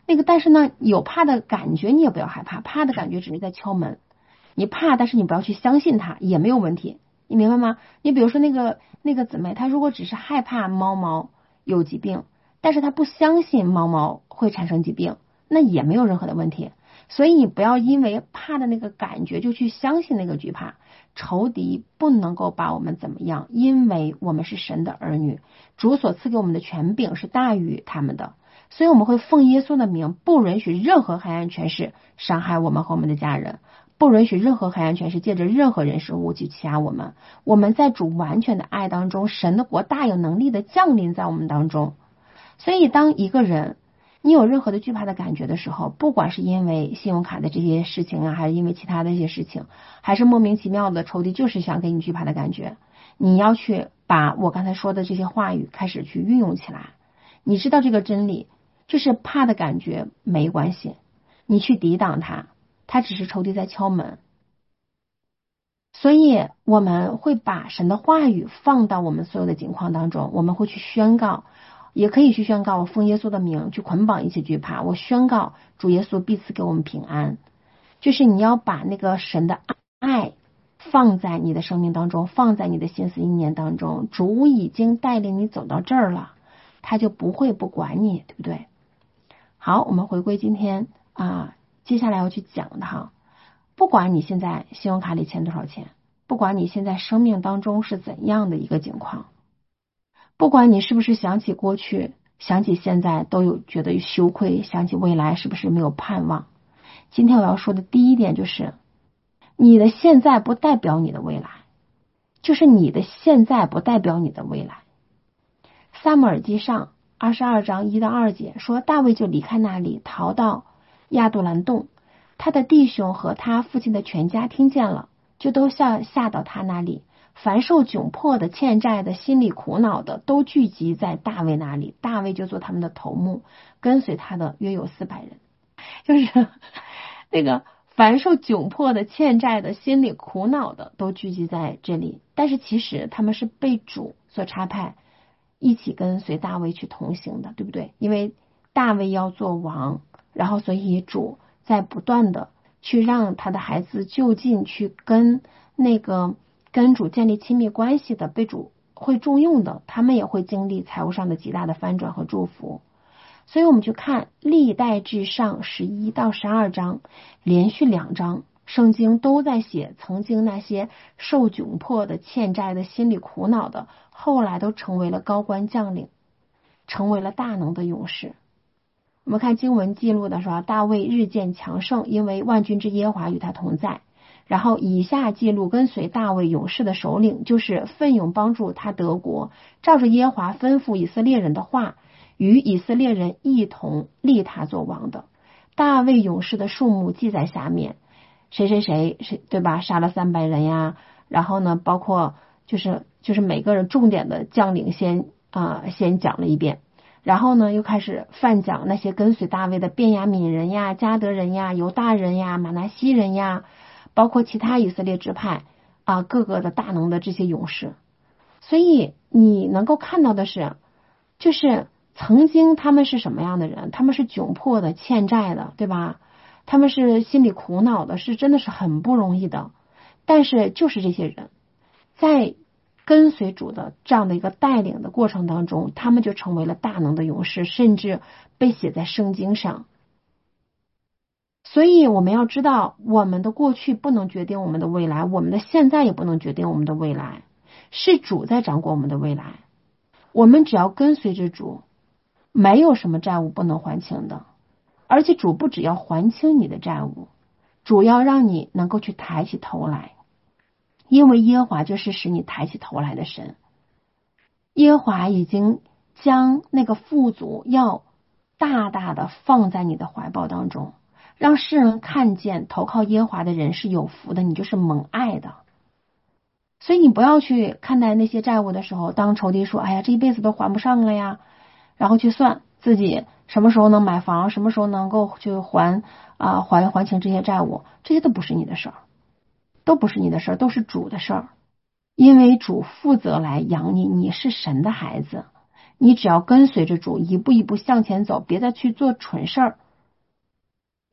那个但是呢，有怕的感觉你也不要害怕，怕的感觉只是在敲门。你怕，但是你不要去相信它，也没有问题，你明白吗？你比如说那个那个姊妹，她如果只是害怕猫猫有疾病，但是她不相信猫猫会产生疾病，那也没有任何的问题。所以你不要因为怕的那个感觉就去相信那个惧怕。仇敌不能够把我们怎么样，因为我们是神的儿女，主所赐给我们的权柄是大于他们的，所以我们会奉耶稣的名，不允许任何黑暗权势伤害我们和我们的家人，不允许任何黑暗权势借着任何人事物去欺压我们。我们在主完全的爱当中，神的国大有能力的降临在我们当中。所以当一个人你有任何的惧怕的感觉的时候，不管是因为信用卡的这些事情啊，还是因为其他的一些事情，还是莫名其妙的仇敌就是想给你惧怕的感觉，你要去把我刚才说的这些话语开始去运用起来。你知道这个真理，就是怕的感觉没关系，你去抵挡它，它只是仇敌在敲门。所以我们会把神的话语放到我们所有的境况当中，我们会去宣告，也可以去宣告，我奉耶稣的名去捆绑一切惧怕，我宣告主耶稣必赐给我们平安。就是你要把那个神的爱放在你的生命当中，放在你的心思意念当中，主已经带领你走到这儿了，他就不会不管你，对不对？好，我们回归今天啊，接下来要去讲的哈，不管你现在信用卡里欠多少钱，不管你现在生命当中是怎样的一个境况，不管你是不是想起过去，想起现在都有觉得羞愧，想起未来是不是没有盼望，今天我要说的第一点就是，你的现在不代表你的未来，就是你的现在不代表你的未来。撒母耳记上二十二章一到二节说，大卫就离开那里，逃到亚杜兰洞，他的弟兄和他父亲的全家听见了，就都下下到他那里，凡受窘迫的、欠债的、心里苦恼的，都聚集在大卫那里，大卫就做他们的头目，跟随他的约有四百人。就是那个凡受窘迫的、欠债的、心里苦恼的，都聚集在这里。但是其实他们是被主所差派，一起跟随大卫去同行的，对不对？因为大卫要做王，然后所以主在不断的去让他的孩子就近去跟那个跟主建立亲密关系的，被主会重用的，他们也会经历财务上的极大的翻转和祝福。所以我们去看历代志上十一到十二章，连续两章圣经都在写曾经那些受窘迫的、欠债的、心里苦恼的，后来都成为了高官将领，成为了大能的勇士。我们看经文记录的时候，大卫日渐强盛，因为万军之耶和华与他同在。然后以下记录跟随大卫勇士的首领，就是奋勇帮助他得国，照着耶和华吩咐以色列人的话，与以色列人一同立他做王的。大卫勇士的数目记在下面，谁谁谁谁对吧？杀了三百人呀，然后呢，包括就是就是每个人重点的将领先啊、呃、先讲了一遍，然后呢又开始泛讲那些跟随大卫的便雅悯人呀、迦得人呀、犹大人呀、玛拿西人呀，包括其他以色列支派啊各个的大能的这些勇士。所以你能够看到的是，就是曾经他们是什么样的人？他们是窘迫的、欠债的，对吧？他们是心里苦恼的，是真的是很不容易的。但是就是这些人，在跟随主的这样的一个带领的过程当中，他们就成为了大能的勇士，甚至被写在圣经上。所以我们要知道，我们的过去不能决定我们的未来，我们的现在也不能决定我们的未来，是主在掌管我们的未来。我们只要跟随着主，没有什么债务不能还清的。而且主不只要还清你的债务，主要让你能够去抬起头来，因为耶和华就是使你抬起头来的神。耶和华已经将那个富足要大大的放在你的怀抱当中，让世人看见投靠耶和华的人是有福的，你就是蒙爱的。所以你不要去看待那些债务的时候，当仇敌说哎呀这一辈子都还不上了呀，然后去算自己什么时候能买房，什么时候能够去还啊还还清这些债务，这些都不是你的事儿，都不是你的事儿，都是主的事儿。因为主负责来养你，你是神的孩子，你只要跟随着主一步一步向前走，别再去做蠢事儿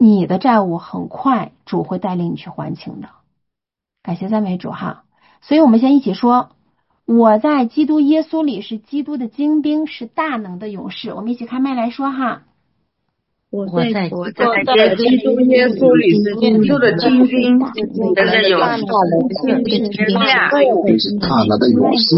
你的债务很快主会带领你去还清的。感谢赞美主哈。所以我们先一起说，我在基督耶稣里是基督的精兵，是大能的勇士。我们一起开麦来说哈。 我在我在基督耶稣里是基督的精兵，神的勇士， 大能的勇士，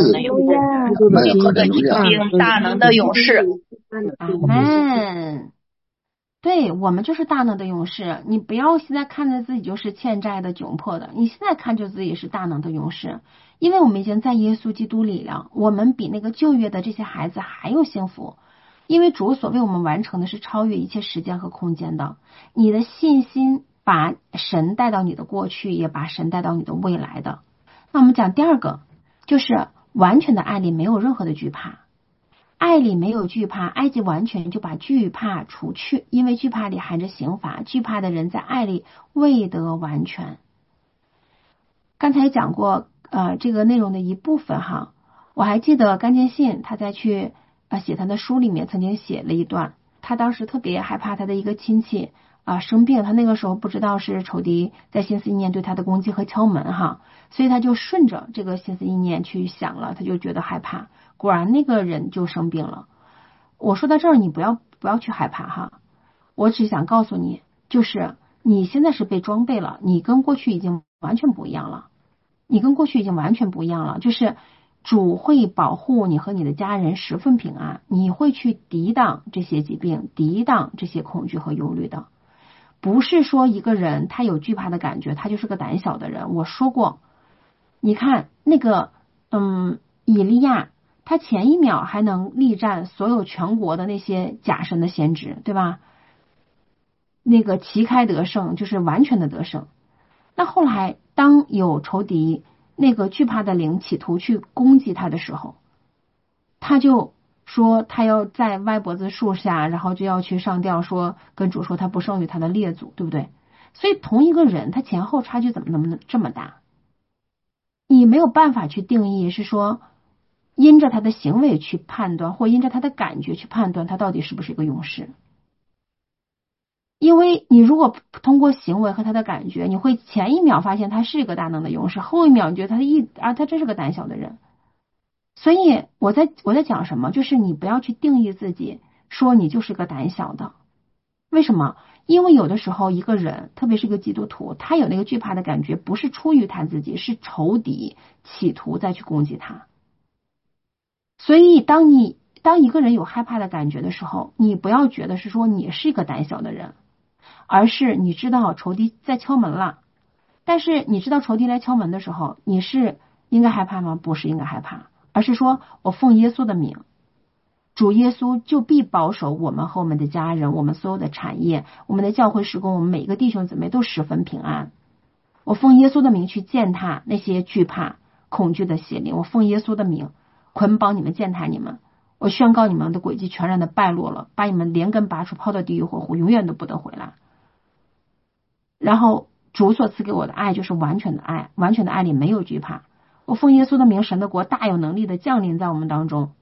大能的勇士。 阿们。对，我们就是大能的勇士。你不要现在看着自己就是欠债的窘迫的，你现在看着自己是大能的勇士，因为我们已经在耶稣基督里了，我们比那个旧约的这些孩子还有幸福，因为主所为我们完成的是超越一切时间和空间的。你的信心把神带到你的过去，也把神带到你的未来的。那我们讲第二个，就是完全的爱里没有任何的惧怕。爱里没有惧怕，埃及完全就把惧怕除去，因为惧怕里含着刑罚，惧怕的人在爱里未得完全。刚才讲过呃这个内容的一部分哈，我还记得甘建信他在去呃写他的书里面曾经写了一段，他当时特别害怕他的一个亲戚啊、呃、生病，他那个时候不知道是仇敌在心思意念对他的攻击和敲门哈，所以他就顺着这个心思意念去想了，他就觉得害怕。果然那个人就生病了。我说到这儿，你不要不要去害怕哈，我只想告诉你，就是你现在是被装备了，你跟过去已经完全不一样了，你跟过去已经完全不一样了，就是主会保护你和你的家人十分平安，你会去抵挡这些疾病，抵挡这些恐惧和忧虑的。不是说一个人他有惧怕的感觉，他就是个胆小的人。我说过，你看那个嗯以利亚，他前一秒还能力战所有全国的那些假神的先知，对吧？那个旗开得胜，就是完全的得胜。那后来当有仇敌那个惧怕的灵企图去攻击他的时候，他就说他要在歪脖子树下，然后就要去上吊，说跟主说他不胜于他的列祖，对不对？所以同一个人他前后差距怎么能这么大？你没有办法去定义是说因着他的行为去判断，或因着他的感觉去判断他到底是不是一个勇士。因为你如果通过行为和他的感觉，你会前一秒发现他是一个大能的勇士，后一秒你觉得他一啊他真是个胆小的人。所以我在我在讲什么，就是你不要去定义自己说你就是个胆小的。为什么？因为有的时候一个人，特别是一个基督徒，他有那个惧怕的感觉，不是出于他自己，是仇敌企图再去攻击他。所以当你当一个人有害怕的感觉的时候，你不要觉得是说你是一个胆小的人，而是你知道仇敌在敲门了。但是你知道仇敌来敲门的时候，你是应该害怕吗？不是应该害怕，而是说我奉耶稣的名，主耶稣就必保守我们和我们的家人，我们所有的产业，我们的教会事工，我们每一个弟兄姊妹都十分平安。我奉耶稣的名去践踏那些惧怕恐惧的邪灵，我奉耶稣的名捆绑你们，践踏你们，我宣告你们的诡计全然的败落了，把你们连根拔出，抛到地狱火湖，永远都不得回来。然后主所赐给我的爱就是完全的爱，完全的爱里没有惧怕。我奉耶稣的名，神的国大有能力的降临在我们当中，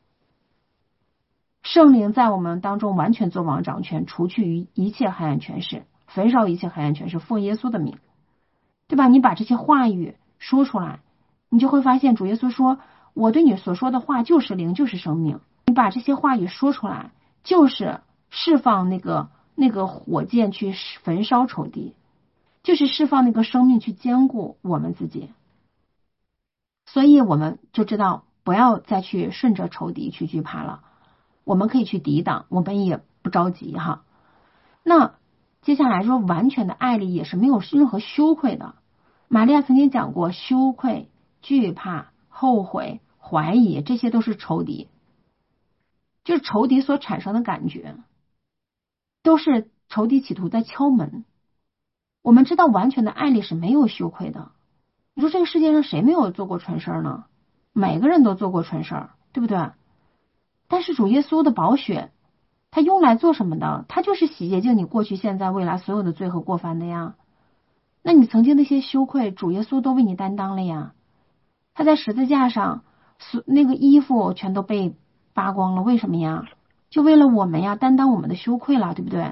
圣灵在我们当中完全作王掌权，除去一切黑暗权势，焚烧一切黑暗权势，奉耶稣的名，对吧？你把这些话语说出来，你就会发现主耶稣说我对你所说的话就是灵，就是生命。你把这些话语说出来，就是释放那个那个火箭去焚烧仇敌，就是释放那个生命去坚固我们自己。所以我们就知道不要再去顺着仇敌去惧怕了，我们可以去抵挡，我们也不着急哈。那接下来说完全的爱里也是没有任何羞愧的。玛利亚曾经讲过，羞愧、惧怕、后悔、怀疑，这些都是仇敌，就是仇敌所产生的感觉，都是仇敌企图在敲门。我们知道完全的爱里是没有羞愧的。你说这个世界上谁没有做过蠢事呢？每个人都做过蠢事，对不对？但是主耶稣的宝血他用来做什么的？他就是洗洁净你过去现在未来所有的罪和过犯的呀。那你曾经那些羞愧，主耶稣都为你担当了呀。他在十字架上那个衣服全都被扒光了，为什么呀？就为了我们呀，担当我们的羞愧了，对不对？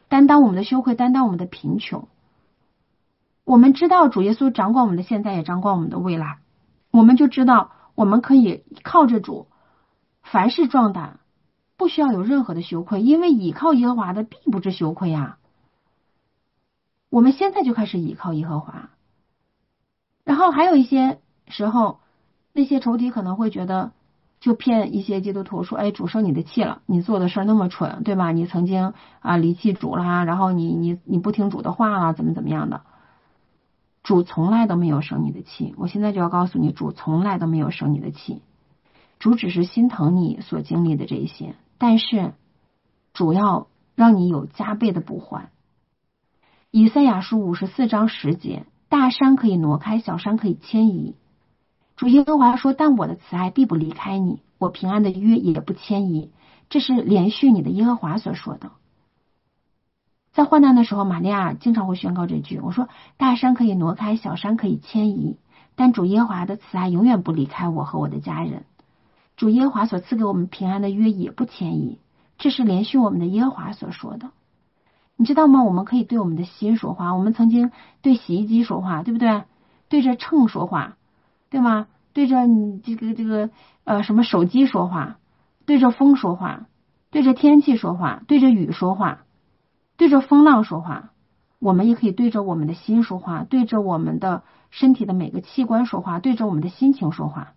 担当我们的羞愧，担当我们的贫穷。我们知道主耶稣掌管我们的现在，也掌管我们的未来，我们就知道我们可以靠着主凡事壮胆，不需要有任何的羞愧，因为倚靠耶和华的必不致羞愧啊。我们现在就开始倚靠耶和华。然后还有一些时候，那些仇敌可能会觉得，就骗一些基督徒说，哎，主生你的气了，你做的事儿那么蠢，对吧？你曾经啊离弃主啦，然后你你你不听主的话啦，怎么怎么样的。主从来都没有生你的气，我现在就要告诉你，主从来都没有生你的气。主只是心疼你所经历的这一些，但是主要让你有加倍的补还。以赛亚书五十四章十节，大山可以挪开，小山可以迁移。主耶和华说，但我的慈爱必不离开你，我平安的约也不迁移。这是连续你的耶和华所说的。在患难的时候，玛利亚经常会宣告这句，我说大山可以挪开，小山可以迁移，但主耶和华的慈爱永远不离开我和我的家人。主耶和华所赐给我们平安的约也不迁移，这是连续我们的耶和华所说的。你知道吗？我们可以对我们的心说话，我们曾经对洗衣机说话，对不对？对着秤说话，对吗？对着你这个这个呃什么手机说话，对着风说话，对着天气说话，对着雨说话，对着风浪说话。我们也可以对着我们的心说话，对着我们的身体的每个器官说话，对着我们的心情说话。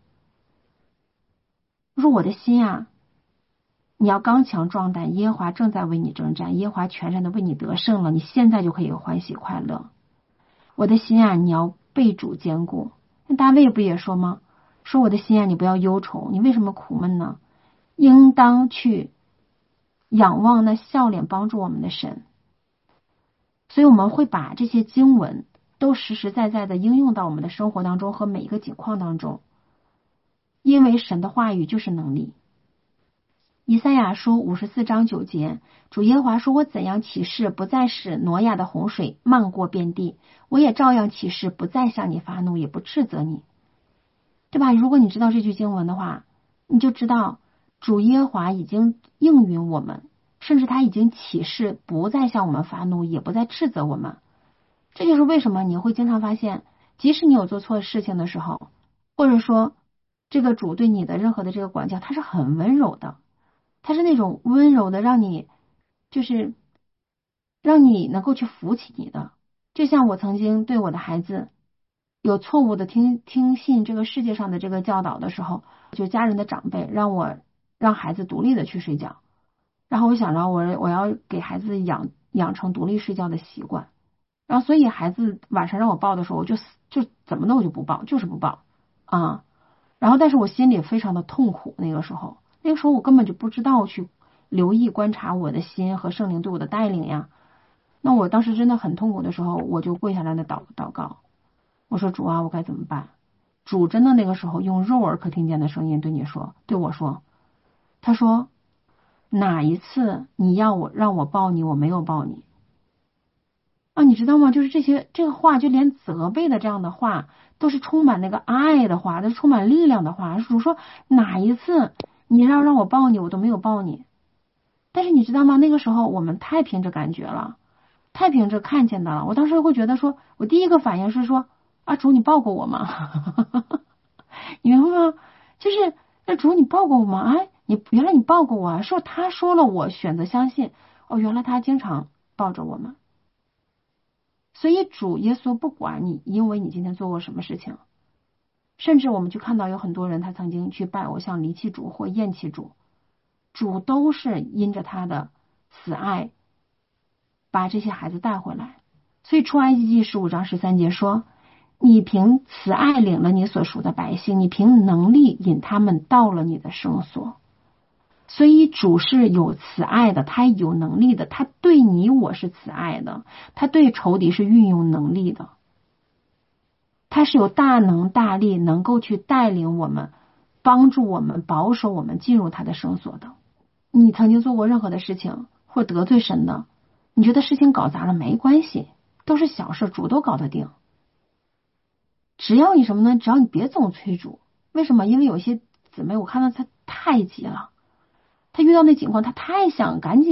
说我的心啊，你要刚强壮胆，耶和华正在为你征战，耶和华全然的为你得胜了，你现在就可以欢喜快乐。我的心啊，你要被主坚固。那大卫不也说吗？说我的心啊，你不要忧愁，你为什么苦闷呢？应当去仰望那笑脸帮助我们的神。所以我们会把这些经文都实实在在的应用到我们的生活当中和每一个境况当中，因为神的话语就是能力。以赛亚书五十四章九节，主耶和华说，我怎样起誓，不再使挪亚的洪水漫过遍地，我也照样起誓，不再向你发怒，也不斥责你。对吧？如果你知道这句经文的话，你就知道主耶和华已经应允我们，甚至他已经起誓不再向我们发怒，也不再斥责我们。这就是为什么你会经常发现，即使你有做错事情的时候，或者说这个主对你的任何的这个管教，他是很温柔的，他是那种温柔的，让你就是让你能够去扶起你的。就像我曾经对我的孩子有错误的听听信这个世界上的这个教导的时候，就家人的长辈让我让孩子独立的去睡觉，然后我想着我我要给孩子养养成独立睡觉的习惯，然后所以孩子晚上让我抱的时候，我就就怎么的我就不抱，就是不抱啊。然后但是我心里非常的痛苦，那个时候那个时候我根本就不知道去留意观察我的心和圣灵对我的带领呀。那我当时真的很痛苦的时候，我就跪下来的祷祷告，我说主啊，我该怎么办？主真的那个时候用肉耳可听见的声音对你说，对我说，他说哪一次你要我让我抱你，我没有抱你啊？你知道吗？就是这些这个话，就连责备的这样的话，都是充满那个爱的话，都是充满力量的话。主说哪一次你要让我抱你，我都没有抱你。但是你知道吗？那个时候我们太凭着感觉了，太凭着看见的了。我当时会觉得说，我第一个反应是说，啊主你抱过我吗？你明白吗？就是那主你抱过我吗？哎，你原来你抱过我啊？说他说了，我选择相信。哦，原来他经常抱着我们。所以主耶稣不管你因为你今天做过什么事情，甚至我们去看到有很多人他曾经去拜偶像离弃主或厌弃主，主都是因着他的慈爱把这些孩子带回来。所以出埃及记十五章十三节说，你凭慈爱领了你所属的百姓，你凭能力引他们到了你的圣所。所以主是有慈爱的，他有能力的，他对你我是慈爱的，他对仇敌是运用能力的，他是有大能大力能够去带领我们，帮助我们，保守我们进入他的圣所的。你曾经做过任何的事情或得罪神的，你觉得事情搞砸了没关系，都是小事，主都搞得定。只要你什么呢？只要你别总催主。为什么？因为有些姊妹我看到她太急了，他遇到那情况，他太想赶紧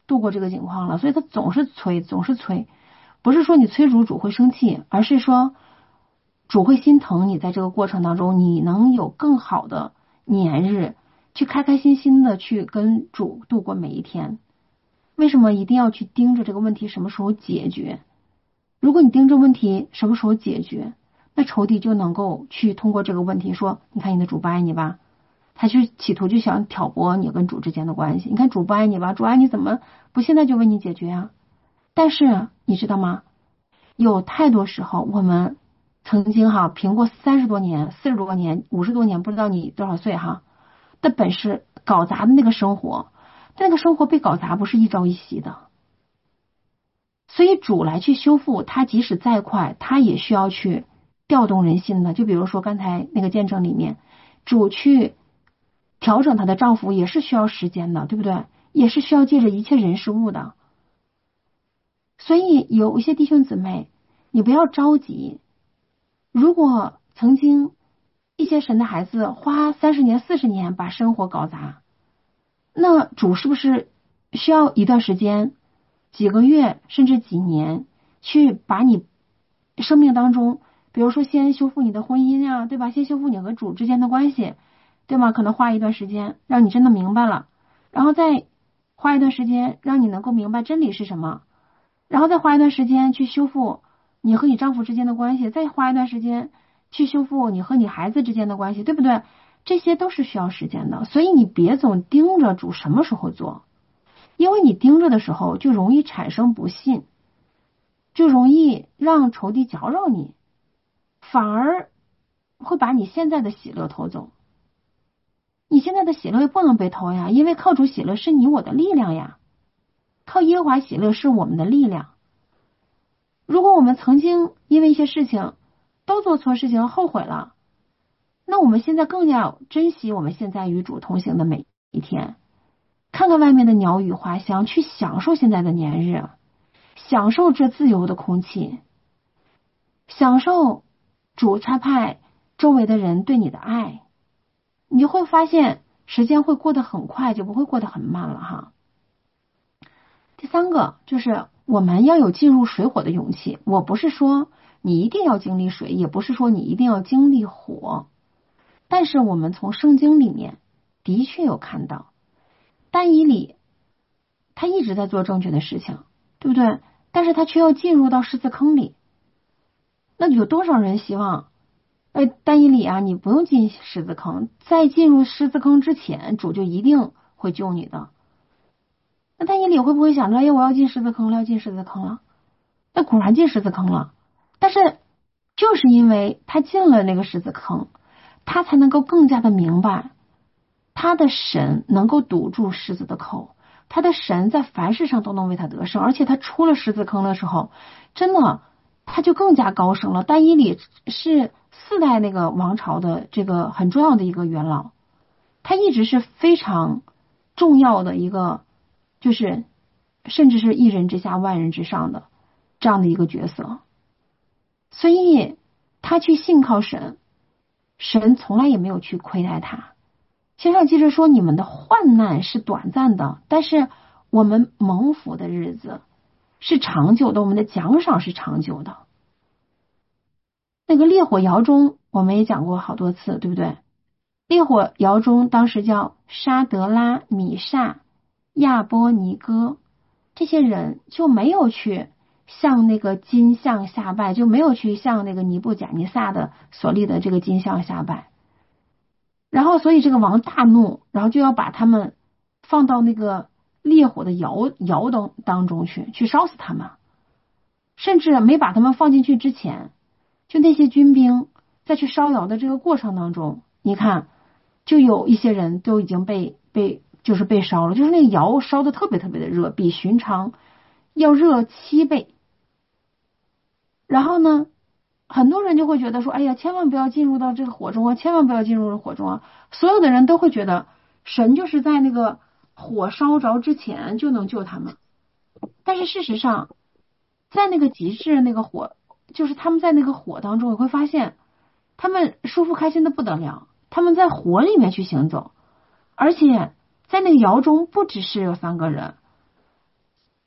度过这个境况了，所以他总是催总是催，不是说你催主主会生气，而是说主会心疼你，在这个过程当中你能有更好的年日，去开开心心的去跟主度过每一天。为什么一定要去盯着这个问题什么时候解决？如果你盯着问题什么时候解决，那仇敌就能够去通过这个问题说，你看你的主不爱你吧，他去企图就想挑拨你跟主之间的关系。你看主不爱你吧，主爱你怎么不现在就为你解决啊？但是你知道吗？有太多时候我们曾经哈凭过三十多年、四十多年、五十多年，不知道你多少岁哈的本事搞砸的那个生活，那个生活被搞砸不是一朝一夕的。所以主来去修复，他即使再快，他也需要去调动人心的。就比如说刚才那个见证里面，主去调整她的丈夫也是需要时间的，对不对？也是需要借着一切人事物的。所以有一些弟兄姊妹，你不要着急。如果曾经一些神的孩子花三十年、四十年把生活搞砸，那主是不是需要一段时间？几个月甚至几年去把你生命当中，比如说先修复你的婚姻啊，对吧？先修复你和主之间的关系，对吗？可能花一段时间让你真的明白了，然后再花一段时间让你能够明白真理是什么，然后再花一段时间去修复你和你丈夫之间的关系，再花一段时间去修复你和你孩子之间的关系，对不对？这些都是需要时间的。所以你别总盯着主什么时候做，因为你盯着的时候就容易产生不信，就容易让仇敌搅扰你，反而会把你现在的喜乐偷走。你现在的喜乐也不能被偷呀，因为靠主喜乐是你我的力量呀，靠耶和华喜乐是我们的力量。如果我们曾经因为一些事情都做错事情后悔了，那我们现在更要珍惜我们现在与主同行的每一天，看看外面的鸟语花香，去享受现在的年日，享受这自由的空气，享受主差派周围的人对你的爱，你就会发现时间会过得很快，就不会过得很慢了哈。第三个就是我们要有进入水火的勇气。我不是说你一定要经历水，也不是说你一定要经历火，但是我们从圣经里面的确有看到但以理他一直在做正确的事情，对不对？但是他却要进入到狮子坑里。那有多少人希望呃，但以理啊，你不用进狮子坑，在进入狮子坑之前主就一定会救你的。那但以理会不会想着，哎，我要进狮子坑了，要进狮子坑了？那果然进狮子坑了，但是就是因为他进了那个狮子坑，他才能够更加的明白他的神能够堵住狮子的口，他的神在凡事上都能为他得胜，而且他出了狮子坑的时候，真的他就更加高升了。但以理是四代那个王朝的这个很重要的一个元老，他一直是非常重要的一个，就是甚至是一人之下万人之上的这样的一个角色。所以他去信靠神，神从来也没有去亏待他。经上记着说，你们的患难是短暂的，但是我们蒙福的日子是长久的，我们的奖赏是长久的。那个烈火窑中我们也讲过好多次，对不对？烈火窑中当时叫沙德拉、米煞、亚波尼哥，这些人就没有去向那个金像下拜，就没有去向那个尼布甲尼撒的所立的这个金像下拜。然后所以这个王大怒，然后就要把他们放到那个烈火的窑窑当当中去去烧死他们。甚至没把他们放进去之前，就那些军兵在去烧窑的这个过程当中，你看就有一些人都已经被被就是被烧了，就是那个窑烧的特别特别的热，比寻常要热七倍。然后呢很多人就会觉得说，哎呀，千万不要进入到这个火中啊，千万不要进入火中啊。所有的人都会觉得神就是在那个火烧着之前就能救他们。但是事实上在那个极致那个火，就是他们在那个火当中，你会发现他们舒服开心的不得了，他们在火里面去行走。而且在那个窑中不只是有三个人，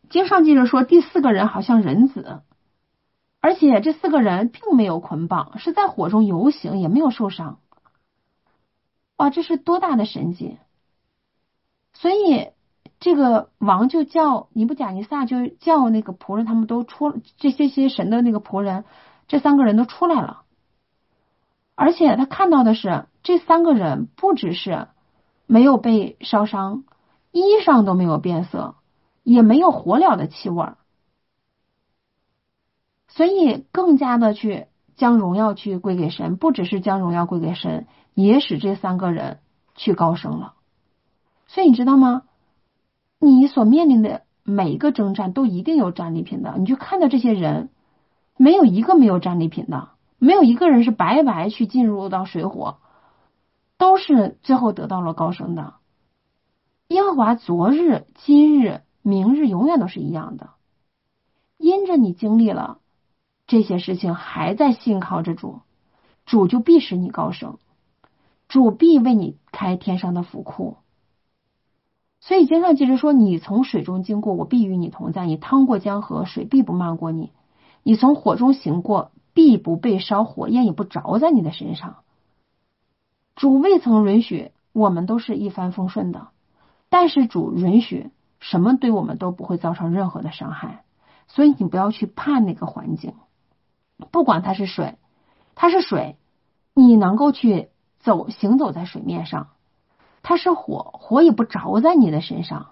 经上记着说第四个人好像人子，而且这四个人并没有捆绑，是在火中游行，也没有受伤。哇，这是多大的神迹！所以这个王就叫尼布甲尼撒，就叫那个仆人，他们都出，这些些神的那个仆人，这三个人都出来了。而且他看到的是，这三个人不只是没有被烧伤，衣裳都没有变色，也没有火燎的气味，所以更加的去将荣耀去归给神，不只是将荣耀归给神，也使这三个人去高升了。所以你知道吗？你所面临的每一个征战都一定有战利品的，你去看到这些人，没有一个没有战利品的，没有一个人是白白去进入到水火，都是最后得到了高升的。耶和华昨日、今日、明日永远都是一样的。因着你经历了这些事情，还在信靠着主，主就必使你高升，主必为你开天上的府库。所以经上记着说，你从水中经过，我必与你同在，你趟过江河，水必不漫过你，你从火中行过，必不被烧，火焰也不着在你的身上。主未曾允许我们都是一帆风顺的，但是主允许什么对我们都不会造成任何的伤害。所以你不要去怕那个环境，不管它是水，它是水，你能够去走行走在水面上，它是火，火也不着在你的身上。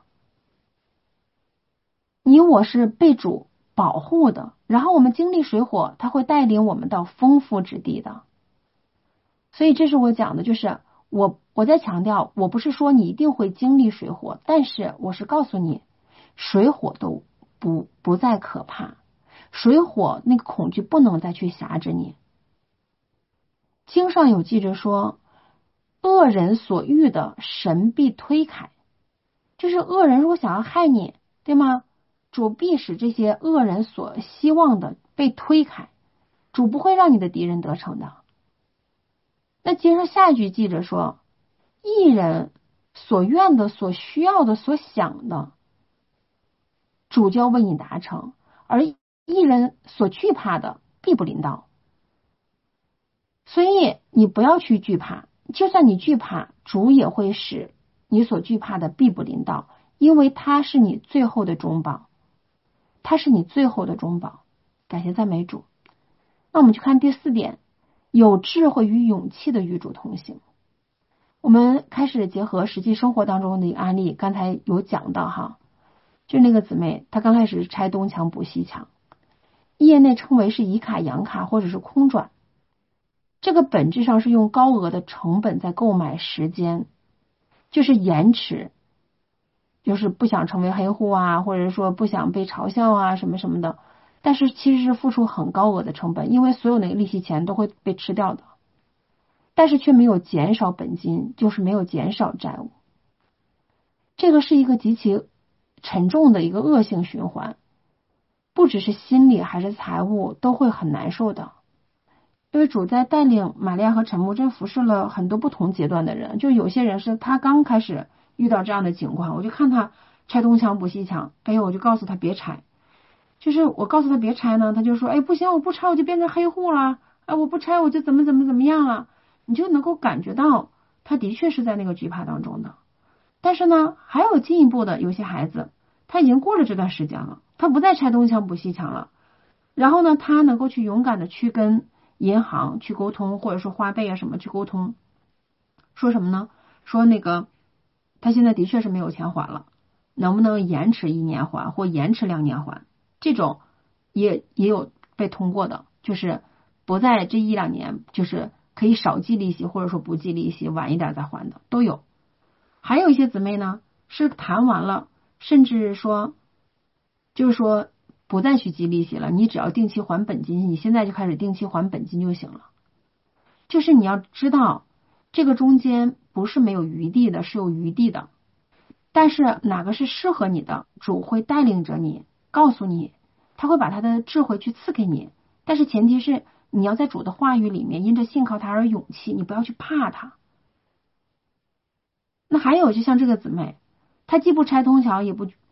你我是被主保护的，然后我们经历水火，它会带领我们到丰富之地的。所以这是我讲的，就是我我在强调，我不是说你一定会经历水火，但是我是告诉你，水火都不不再可怕，水火那个恐惧不能再去辖制你。经上有记着说，恶人所遇的，神必推开，就是恶人如果想要害你，对吗？主必使这些恶人所希望的被推开，主不会让你的敌人得逞的。那接着下一句记着说，义人所愿的、所需要的、所想的，主就要为你达成，而义人所惧怕的必不临到。所以你不要去惧怕，就算你惧怕，主也会使你所惧怕的必不临到，因为他是你最后的中保，他是你最后的中保。感谢赞美主。那我们去看第四点，有智慧与勇气的与主同行。我们开始结合实际生活当中的一个案例，刚才有讲到哈，就那个姊妹，她刚开始拆东墙补西墙，业内称为是以卡养卡或者是空转，这个本质上是用高额的成本在购买时间，就是延迟，就是不想成为黑户啊，或者说不想被嘲笑啊什么什么的，但是其实是付出很高额的成本，因为所有那个利息钱都会被吃掉的，但是却没有减少本金，就是没有减少债务。这个是一个极其沉重的一个恶性循环，不只是心理还是财务都会很难受的。因为主在带领玛利亚和陈木真服侍了很多不同阶段的人，就有些人是他刚开始遇到这样的情况，我就看他拆东墙补西墙，哎呦，我就告诉他别拆，就是我告诉他别拆呢，他就说，哎，不行，我不拆我就变成黑户了，哎，我不拆我就怎么怎么怎么样了，你就能够感觉到他的确是在那个惧怕当中的。但是呢，还有进一步的，有些孩子他已经过了这段时间了，他不再拆东墙补西墙了，然后呢，他能够去勇敢的去跟银行去沟通，或者说花呗啊什么去沟通，说什么呢？说那个他现在的确是没有钱还了，能不能延迟一年还或延迟两年还？这种也也有被通过的，就是不在这一两年，就是可以少计利息，或者说不计利息，晚一点再还的都有。还有一些姊妹呢是谈完了，甚至说就是说不再去计利息了，你只要定期还本金，你现在就开始定期还本金就行了。就是你要知道这个中间不是没有余地的，是有余地的，但是哪个是适合你的，主会带领着你，告诉你，他会把他的智慧去赐给你，但是前提是你要在主的话语里面因着信靠他而勇气，你不要去怕他。那还有就像这个姊妹，她既不拆东墙也不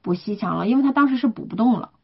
补西墙了，因为他当时是补不动了。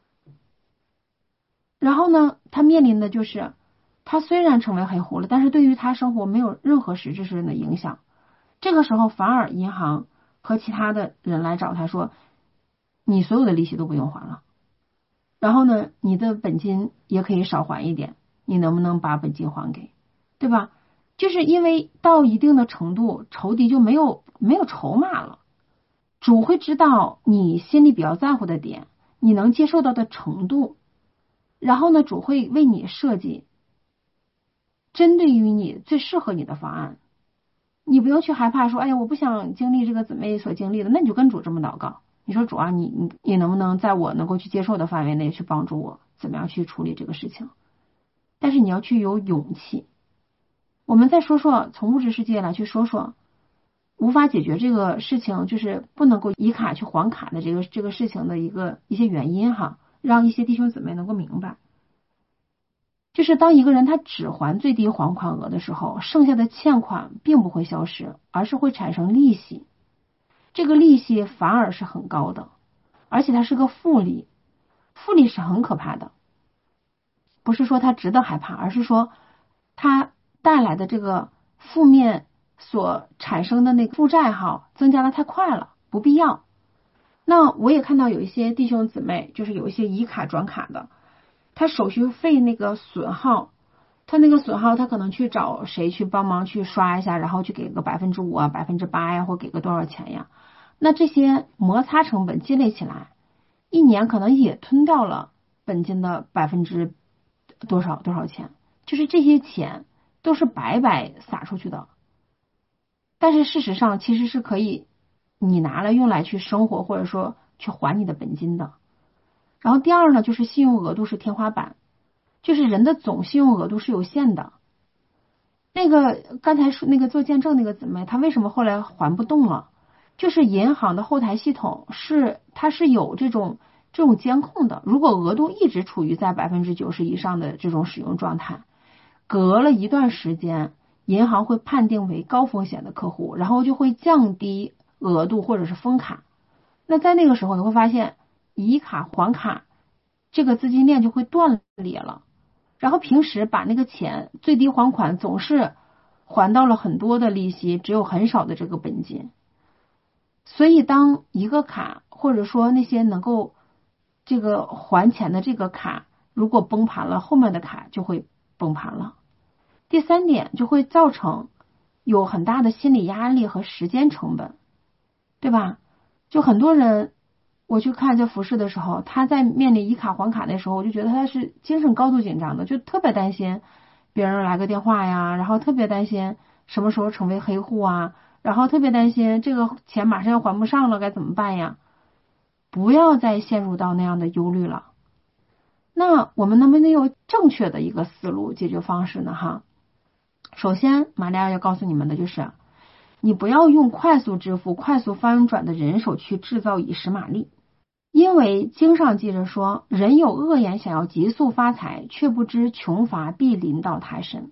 然后呢，他面临的就是他虽然成为黑户了，但是对于他生活没有任何实质性的影响。这个时候反而银行和其他的人来找他说，你所有的利息都不用还了，然后呢你的本金也可以少还一点，你能不能把本金还给，对吧？就是因为到一定的程度，仇敌就没有没有筹码了，主会知道你心里比较在乎的点，你能接受到的程度，然后呢主会为你设计针对于你最适合你的方案。你不用去害怕说，哎呀我不想经历这个姊妹所经历的，那你就跟主这么祷告，你说主啊，你你你能不能在我能够去接受的范围内去帮助我怎么样去处理这个事情。但是你要去有勇气。我们再说说从物质世界来去说说无法解决这个事情，就是不能够以卡去还卡的这个这个事情的一个一些原因哈，让一些弟兄姊妹能够明白。就是当一个人他只还最低还款额的时候，剩下的欠款并不会消失，而是会产生利息。这个利息反而是很高的，而且它是个复利，复利是很可怕的。不是说它值得害怕，而是说它带来的这个负面所产生的那个负债哈，增加的太快了，不必要。那我也看到有一些弟兄姊妹，就是有一些以卡转卡的，他手续费那个损耗，他那个损耗他可能去找谁去帮忙去刷一下，然后去给个百分之五啊百分之八呀，或给个多少钱呀，那这些摩擦成本积累起来，一年可能也吞掉了本金的百分之多少多少钱，就是这些钱都是白白撒出去的。但是事实上其实是可以你拿来用来去生活，或者说去还你的本金的。然后第二呢，就是信用额度是天花板，就是人的总信用额度是有限的。那个刚才说那个做见证那个姊妹，她为什么后来还不动了？就是银行的后台系统是它是有这种这种监控的，如果额度一直处于在百分之九十以上的这种使用状态，隔了一段时间，银行会判定为高风险的客户，然后就会降低额度或者是封卡。那在那个时候你会发现，以卡还卡这个资金链就会断裂了，然后平时把那个钱最低还款总是还到了很多的利息，只有很少的这个本金。所以当一个卡或者说那些能够这个还钱的这个卡如果崩盘了，后面的卡就会崩盘了。第三点，就会造成有很大的心理压力和时间成本，对吧？就很多人我去看这服饰的时候，他在面临以卡还卡的时候，我就觉得他是精神高度紧张的，就特别担心别人来个电话呀，然后特别担心什么时候成为黑户啊，然后特别担心这个钱马上要还不上了该怎么办呀。不要再陷入到那样的忧虑了。那我们能不能有正确的一个思路解决方式呢？哈，首先玛利亚要告诉你们的就是，你不要用快速支付快速翻转的人手去制造以实玛利，因为经上记着说，人有恶言想要急速发财，却不知穷乏必临到他身。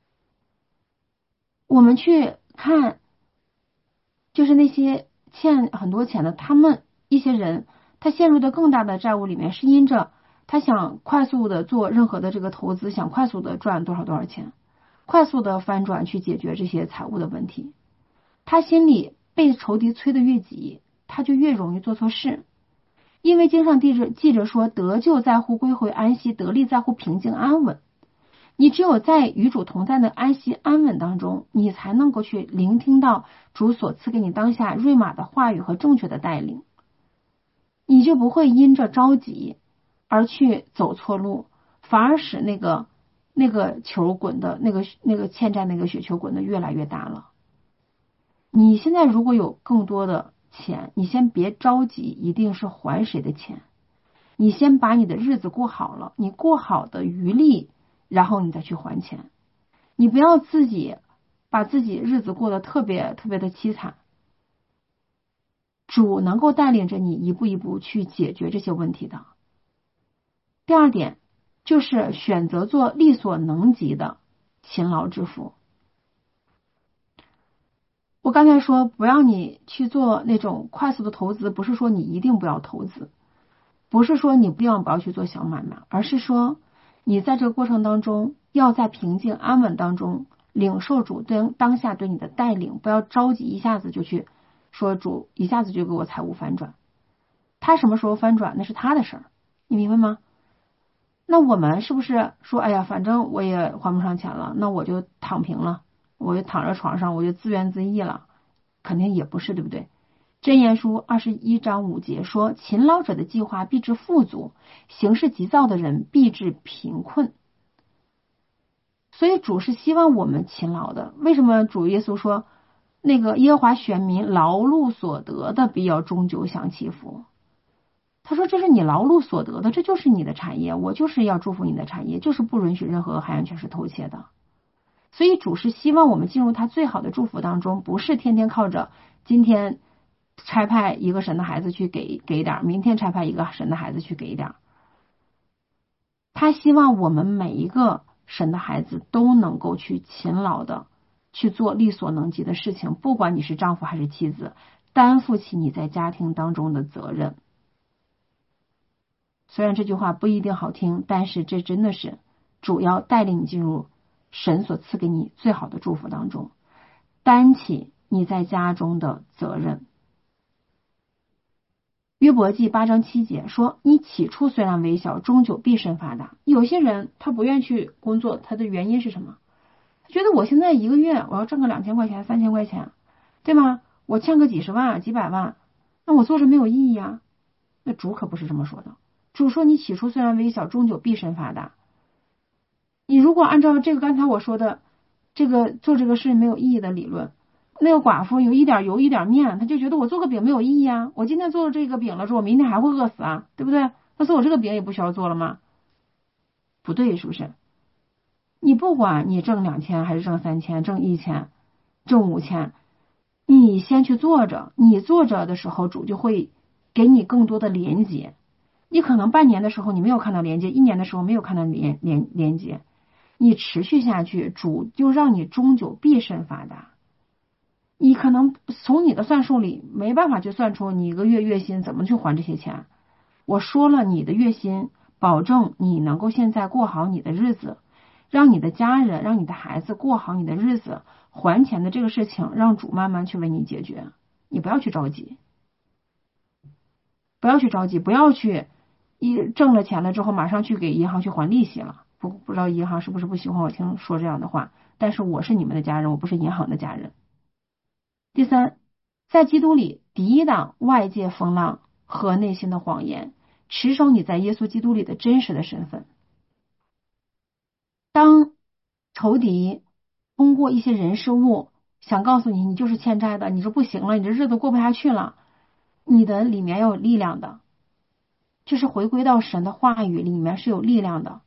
我们去看就是那些欠很多钱的，他们一些人他陷入的更大的债务里面，是因着他想快速的做任何的这个投资，想快速的赚多少多少钱，快速的翻转去解决这些财务的问题。他心里被仇敌催得越急，他就越容易做错事。因为经上记着记着说，得救在乎归回安息，得力在乎平静安稳。你只有在与主同在的安息安稳当中，你才能够去聆听到主所赐给你当下瑞玛的话语和正确的带领，你就不会因着着急而去走错路，反而使那个那个球滚的那个那个欠债那个雪球滚得越来越大了。你现在如果有更多的钱，你先别着急一定是还谁的钱，你先把你的日子过好了，你过好的余力，然后你再去还钱。你不要自己把自己日子过得特别特别的凄惨，主能够带领着你一步一步去解决这些问题的。第二点就是选择做力所能及的勤劳之父。 我刚才说不让你去做那种快速的投资，不是说你一定不要投资，不是说你不要不要去做小买卖，而是说你在这个过程当中要在平静安稳当中领受主对当下对你的带领，不要着急一下子就去说主一下子就给我财务反转，他什么时候翻转那是他的事儿，你明白吗？那我们是不是说哎呀反正我也还不上钱了，那我就躺平了，我就躺在床上我就自怨自艾了？肯定也不是，对不对？箴言书二十一章五节说，勤劳者的计划必致富足，行事急躁的人必致贫困。所以主是希望我们勤劳的。为什么主耶稣说那个耶和华选民劳碌所得的必要终究享其福？他说这是你劳碌所得的，这就是你的产业，我就是要祝福你的产业，就是不允许任何海洋权势偷窃的。所以主是希望我们进入他最好的祝福当中，不是天天靠着今天差派一个神的孩子去给给点，明天差派一个神的孩子去给点。他希望我们每一个神的孩子都能够去勤劳的去做力所能及的事情，不管你是丈夫还是妻子，担负起你在家庭当中的责任。虽然这句话不一定好听，但是这真的是主要带领你进入神所赐给你最好的祝福当中，担起你在家中的责任。约伯记八章七节说，你起初虽然微小，终究必甚发达。有些人他不愿去工作，他的原因是什么？他觉得我现在一个月我要挣个两千块钱三千块钱，对吗？我欠个几十万几百万，那我做着没有意义啊。那主可不是这么说的，主说你起初虽然微小，终究必甚发达。你如果按照这个刚才我说的这个做这个事没有意义的理论，那个寡妇有一点油一点面，他就觉得我做个饼没有意义啊，我今天做了这个饼了之后，我明天还会饿死啊，对不对？那所以我这个饼也不需要做了吗？不对，是不是？你不管你挣两千还是挣三千挣一千挣五千，你先去做着，你做着的时候主就会给你更多的连接。你可能半年的时候你没有看到连接，一年的时候没有看到连连连接，你持续下去，主就让你终究必甚发达。你可能从你的算术里没办法去算出你一个月月薪怎么去还这些钱。我说了，你的月薪保证你能够现在过好你的日子，让你的家人让你的孩子过好你的日子，还钱的这个事情让主慢慢去为你解决，你不要去着急，不要去着急，不要去一挣了钱了之后马上去给银行去还利息了。不不知道银行是不是不喜欢我听说这样的话，但是我是你们的家人，我不是银行的家人。第三，在基督里抵挡外界风浪和内心的谎言，持守你在耶稣基督里的真实的身份。当仇敌通过一些人事物想告诉你你就是欠债的，你这不行了，你这日子过不下去了，你的里面要有力量的，就是回归到神的话语里面是有力量的。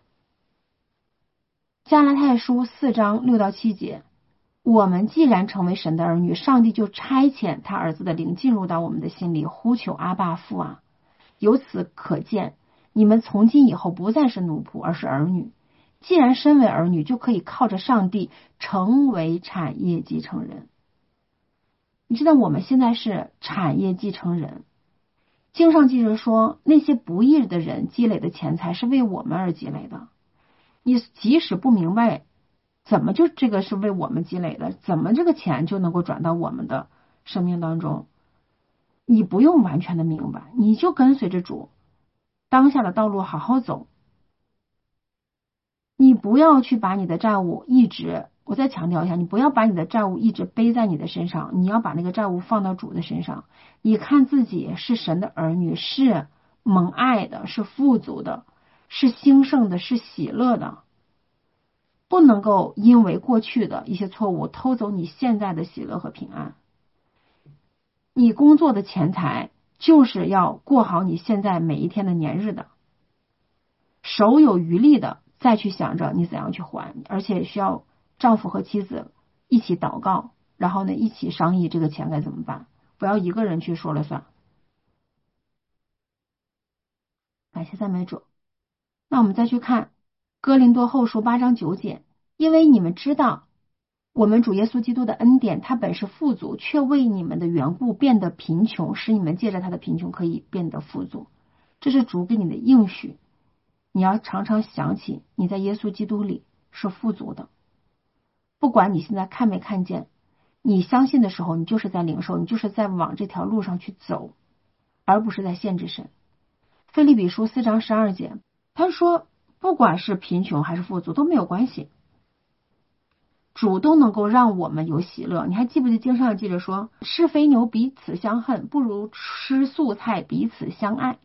加拉太书四章六到七节，我们既然成为神的儿女，上帝就差遣他儿子的灵进入到我们的心里，呼求阿爸父啊。由此可见，你们从今以后不再是奴仆，而是儿女。既然身为儿女，就可以靠着上帝成为产业继承人。你知道我们现在是产业继承人。经上记着说，那些不义的人积累的钱财是为我们而积累的。你即使不明白怎么就这个是为我们积累的，怎么这个钱就能够转到我们的生命当中，你不用完全的明白，你就跟随着主当下的道路好好走。你不要去把你的债务一直，我再强调一下，你不要把你的债务一直背在你的身上，你要把那个债务放到主的身上。你看自己是神的儿女，是蒙爱的，是富足的，是兴盛的，是喜乐的，不能够因为过去的一些错误偷走你现在的喜乐和平安。你工作的钱财就是要过好你现在每一天的年日的，手有余力的再去想着你怎样去还，而且需要丈夫和妻子一起祷告，然后呢一起商议这个钱该怎么办，不要一个人去说了算。感谢赞美主。那我们再去看哥林多后书八章九节，因为你们知道我们主耶稣基督的恩典，他本是富足，却为你们的缘故变得贫穷，使你们借着他的贫穷可以变得富足。这是主给你的应许，你要常常想起你在耶稣基督里是富足的。不管你现在看没看见，你相信的时候，你就是在领受，你就是在往这条路上去走，而不是在限制神。腓立比书四章十二节，他说不管是贫穷还是富足都没有关系，主都能够让我们有喜乐。你还记不记得经上记着说，吃肥牛彼此相恨，不如吃素菜彼此相爱。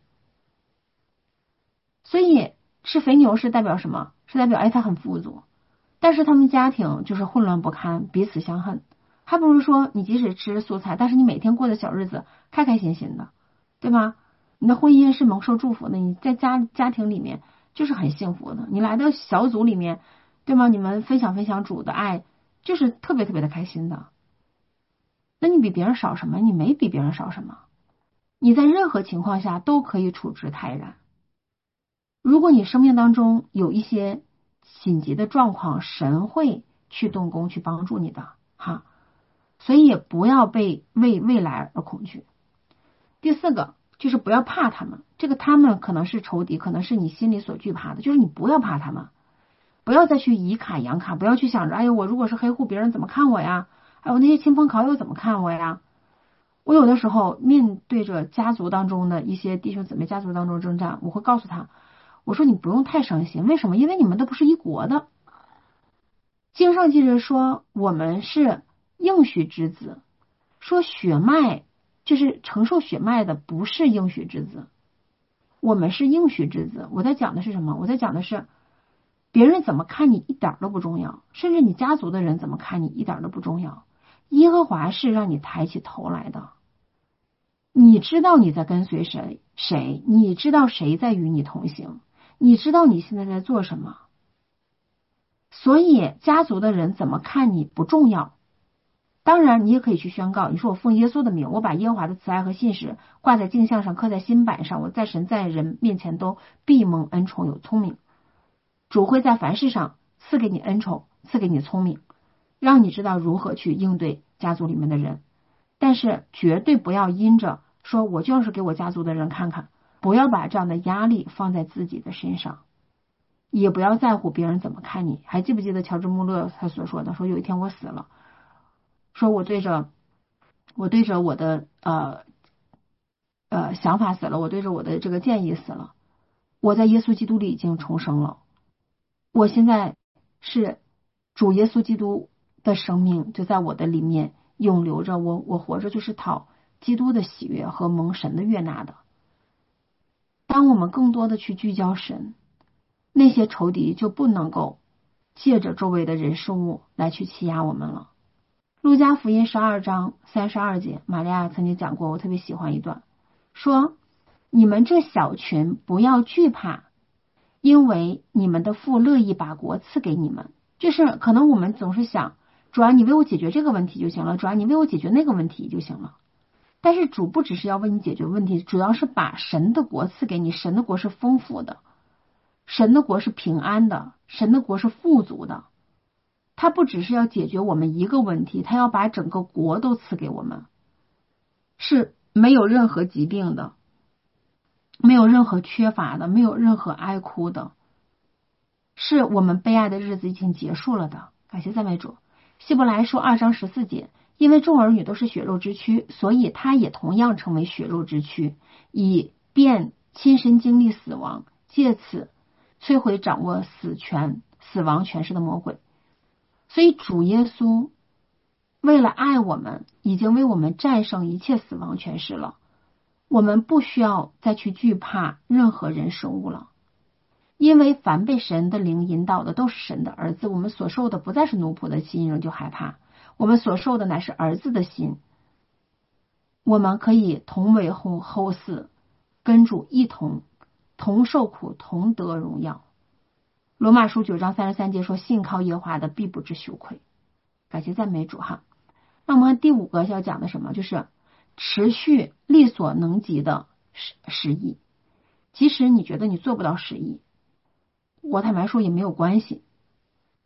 所以吃肥牛是代表什么？是代表哎他很富足，但是他们家庭就是混乱不堪，彼此相恨。还不如说你即使吃素菜，但是你每天过的小日子开开心心的，对吧？你的婚姻是蒙受祝福的，你在家家庭里面就是很幸福的，你来到小组里面，对吗？你们分享分享主的爱，就是特别特别的开心的。那你比别人少什么？你没比别人少什么，你在任何情况下都可以处之泰然。如果你生命当中有一些紧急的状况，神会去动工去帮助你的哈，所以也不要被为未来而恐惧。第四个就是不要怕他们，这个他们可能是仇敌，可能是你心里所惧怕的，就是你不要怕他们，不要再去以卡养卡，不要去想着哎呦我如果是黑户别人怎么看我呀，哎我那些亲朋好友怎么看我呀。我有的时候面对着家族当中的一些弟兄姊妹家族当中征战，我会告诉他，我说你不用太伤心，为什么？因为你们都不是一国的。经上记着说我们是应许之子，说血脉就是承受血脉的不是应许之子，我们是应许之子。我在讲的是什么？我在讲的是别人怎么看你一点都不重要，甚至你家族的人怎么看你一点都不重要。耶和华是让你抬起头来的，你知道你在跟随谁谁，你知道谁在与你同行，你知道你现在在做什么。所以家族的人怎么看你不重要。当然你也可以去宣告，你说我奉耶稣的名，我把耶和华的慈爱和信实挂在镜像上，刻在心板上，我在神在人面前都必蒙恩宠有聪明。主会在凡事上赐给你恩宠，赐给你聪明，让你知道如何去应对家族里面的人。但是绝对不要因着说我就是给我家族的人看看，不要把这样的压力放在自己的身上，也不要在乎别人怎么看你。还记不记得乔治穆勒他所说的，说有一天我死了，说我对着我对着我的呃呃想法死了，我对着我的这个建议死了，我在耶稣基督里已经重生了，我现在是主耶稣基督的生命就在我的里面永留着，我我活着就是讨基督的喜悦和蒙神的悦纳的。当我们更多的去聚焦神，那些仇敌就不能够借着周围的人事物来去欺压我们了。路加福音十二章三十二节，玛利亚曾经讲过，我特别喜欢一段，说你们这小群不要惧怕，因为你们的父乐意把国赐给你们。就是可能我们总是想，主要你为我解决这个问题就行了，主要你为我解决那个问题就行了。但是主不只是要为你解决问题，主要是把神的国赐给你。神的国是丰富的，神的国是平安的，神的国是富足的。他不只是要解决我们一个问题，他要把整个国都赐给我们，是没有任何疾病的，没有任何缺乏的，没有任何哀哭的，是我们悲哀的日子已经结束了的。感谢赞美主。希伯来书二章十四节，因为众儿女都是血肉之躯，所以他也同样成为血肉之躯，以便亲身经历死亡，借此摧毁掌握死权死亡权势的魔鬼。所以主耶稣为了爱我们，已经为我们战胜一切死亡权势了，我们不需要再去惧怕任何人事物了。因为凡被神的灵引导的都是神的儿子，我们所受的不再是奴仆的心仍旧害怕，我们所受的乃是儿子的心，我们可以同为后后嗣，跟主一同同受苦，同得荣耀。罗马书九章三十三节说，信靠耶和华的必不致羞愧。感谢赞美主哈。那我们看第五个要讲的什么，就是持续力所能及的十亿。即使你觉得你做不到十亿，我坦白说也没有关系，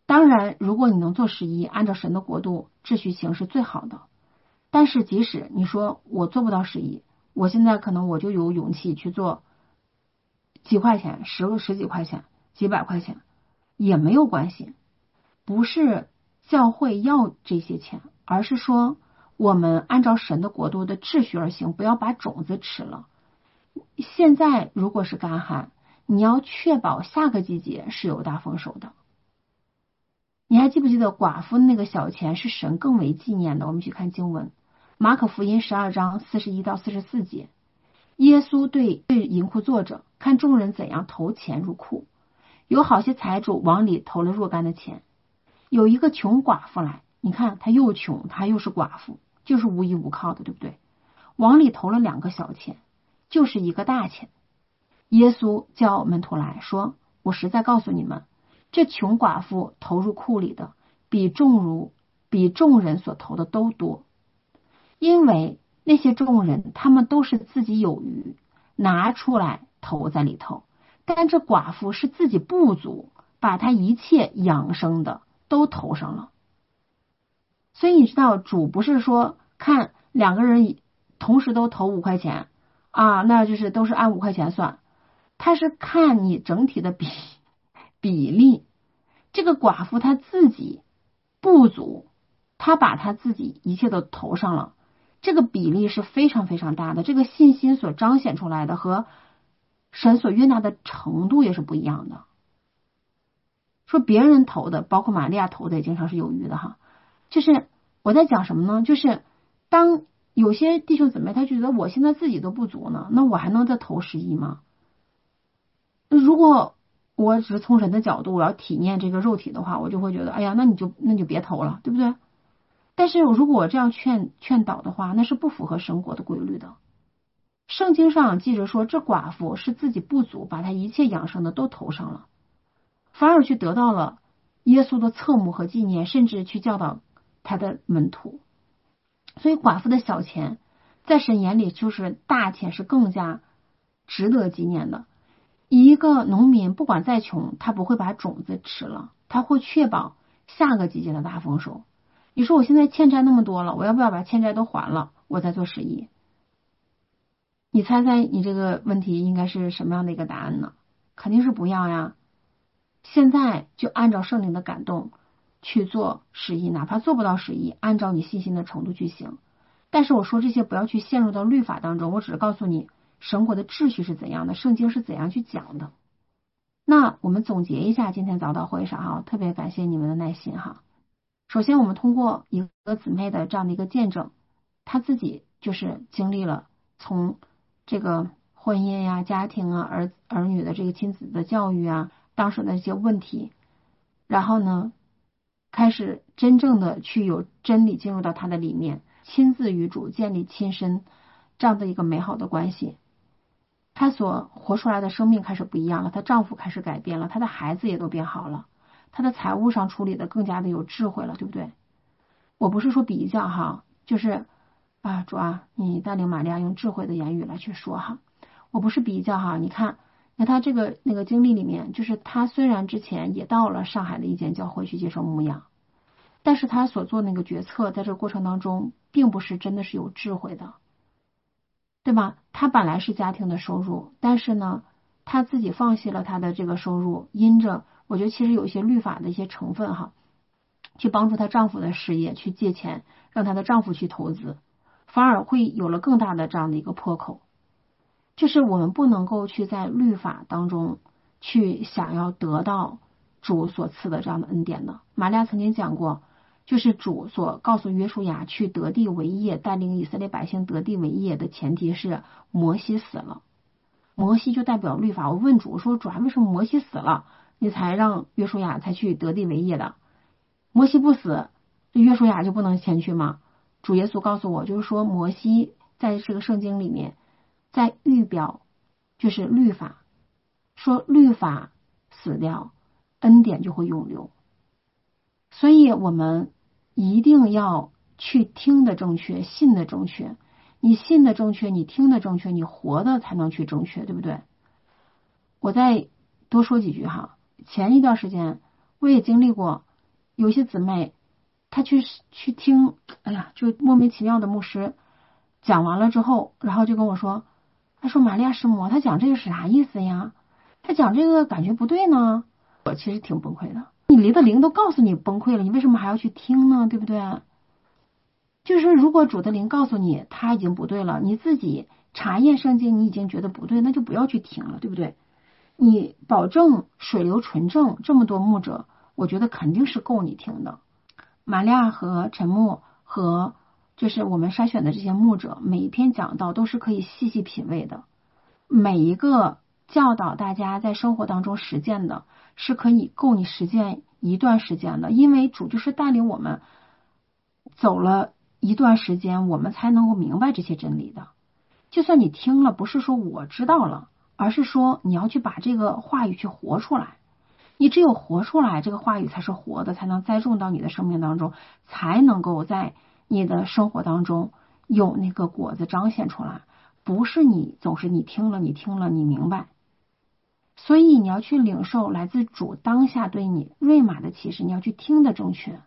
当然，如果你能做十一，按照神的国度秩序行是最好的。但是即使你说我做不到十一，我现在可能我就有勇气去做几块钱、十十几块钱、几百块钱，也没有关系。不是教会要这些钱，而是说我们按照神的国度的秩序而行，不要把种子吃了。现在如果是干旱，你要确保下个季节是有大丰收的。你还记不记得寡妇那个小钱是神更为纪念的？我们去看经文，马可福音十二章四十一到四十四节，耶稣对对银库坐着，看众人怎样投钱入库，有好些财主往里投了若干的钱。有一个穷寡妇来，你看她又穷，她又是寡妇，就是无依无靠的，对不对？往里投了两个小钱，就是一个大钱。耶稣叫门徒来说，我实在告诉你们，这穷寡妇投入库里的比众如比众人所投的都多，因为那些众人他们都是自己有余，拿出来投在里头，但这寡妇是自己不足，把她一切养生的都投上了。所以你知道，主不是说看两个人同时都投五块钱啊，那就是都是按五块钱算，他是看你整体的比比例。这个寡妇她自己不足，她把她自己一切都投上了，这个比例是非常非常大的。这个信心所彰显出来的和神所悦纳的程度也是不一样的。说别人投的，包括玛利亚投的也经常是有余的哈。就是我在讲什么呢？就是当有些弟兄姊妹他觉得我现在自己都不足呢，那我还能再投十一吗？如果我只是从人的角度我要体验这个肉体的话，我就会觉得哎呀，那你就那你就别投了，对不对？但是如果我这样劝劝导的话，那是不符合神国的规律的。圣经上记着说，这寡妇是自己不足，把她一切养生的都投上了，反而去得到了耶稣的侧目和纪念，甚至去教导他的门徒。所以寡妇的小钱在神眼里就是大钱，是更加值得纪念的。一个农民不管再穷，他不会把种子吃了，他会确保下个季节的大丰收。你说我现在欠债那么多了，我要不要把欠债都还了，我再做十一？你猜猜你这个问题应该是什么样的一个答案呢？肯定是不要呀。现在就按照圣灵的感动去做十一，哪怕做不到十一，按照你信心的程度去行。但是我说这些不要去陷入到律法当中，我只是告诉你神国的秩序是怎样的，圣经是怎样去讲的。那我们总结一下今天早祷会上哈，特别感谢你们的耐心哈。首先我们通过一个姊妹的这样的一个见证，她自己就是经历了从这个婚姻呀、家庭啊、儿儿女的这个亲子的教育啊，当时的一些问题，然后呢开始真正的去有真理进入到她的里面，亲自与主建立亲身这样的一个美好的关系。她所活出来的生命开始不一样了，她丈夫开始改变了，她的孩子也都变好了，她的财务上处理的更加的有智慧了，对不对？我不是说比较哈，就是啊主啊，你带领玛利亚用智慧的言语来去说哈，我不是比较哈。你看那她这个那个经历里面，就是她虽然之前也到了上海的一间教会去接受牧养，但是她所做那个决策在这个过程当中并不是真的是有智慧的，对吧？她本来是家庭的收入，但是呢她自己放弃了她的这个收入，因着我觉得其实有一些律法的一些成分哈，去帮助她丈夫的事业，去借钱让她的丈夫去投资，反而会有了更大的这样的一个破口。就是我们不能够去在律法当中去想要得到主所赐的这样的恩典的。玛利亚曾经讲过，就是主所告诉约书亚去得地为业，带领以色列百姓得地为业的前提是摩西死了。摩西就代表律法。我问主说，主啊，为什么摩西死了你才让约书亚才去得地为业的？摩西不死，约书亚就不能前去吗？主耶稣告诉我，就是说摩西在这个圣经里面在预表就是律法，说律法死掉，恩典就会永留。所以我们一定要去听的正确，信的正确。你信的正确，你听的正确，你活的才能去正确，对不对？我再多说几句哈。前一段时间我也经历过有些姊妹她去去听，哎呀，就莫名其妙的牧师讲完了之后，然后就跟我说，他说玛利亚师母，他讲这个是啥意思呀？他讲这个感觉不对呢。我其实挺崩溃的，你离的灵都告诉你崩溃了，你为什么还要去听呢？对不对？就是如果主的灵告诉你他已经不对了，你自己查验圣经，你已经觉得不对，那就不要去听了，对不对？你保证水流纯正，这么多牧者，我觉得肯定是够你听的。玛利亚和陈牧和就是我们筛选的这些牧者，每一篇讲道都是可以细细品味的，每一个教导大家在生活当中实践的，是可以够你实践一段时间的。因为主就是带领我们走了一段时间，我们才能够明白这些真理的。就算你听了，不是说我知道了，而是说你要去把这个话语去活出来。你只有活出来，这个话语才是活的，才能栽种到你的生命当中，才能够在你的生活当中有那个果子彰显出来。不是你总是你听了你听了你明白，所以你要去领受来自主当下对你瑞玛的启示，你要去听的正确。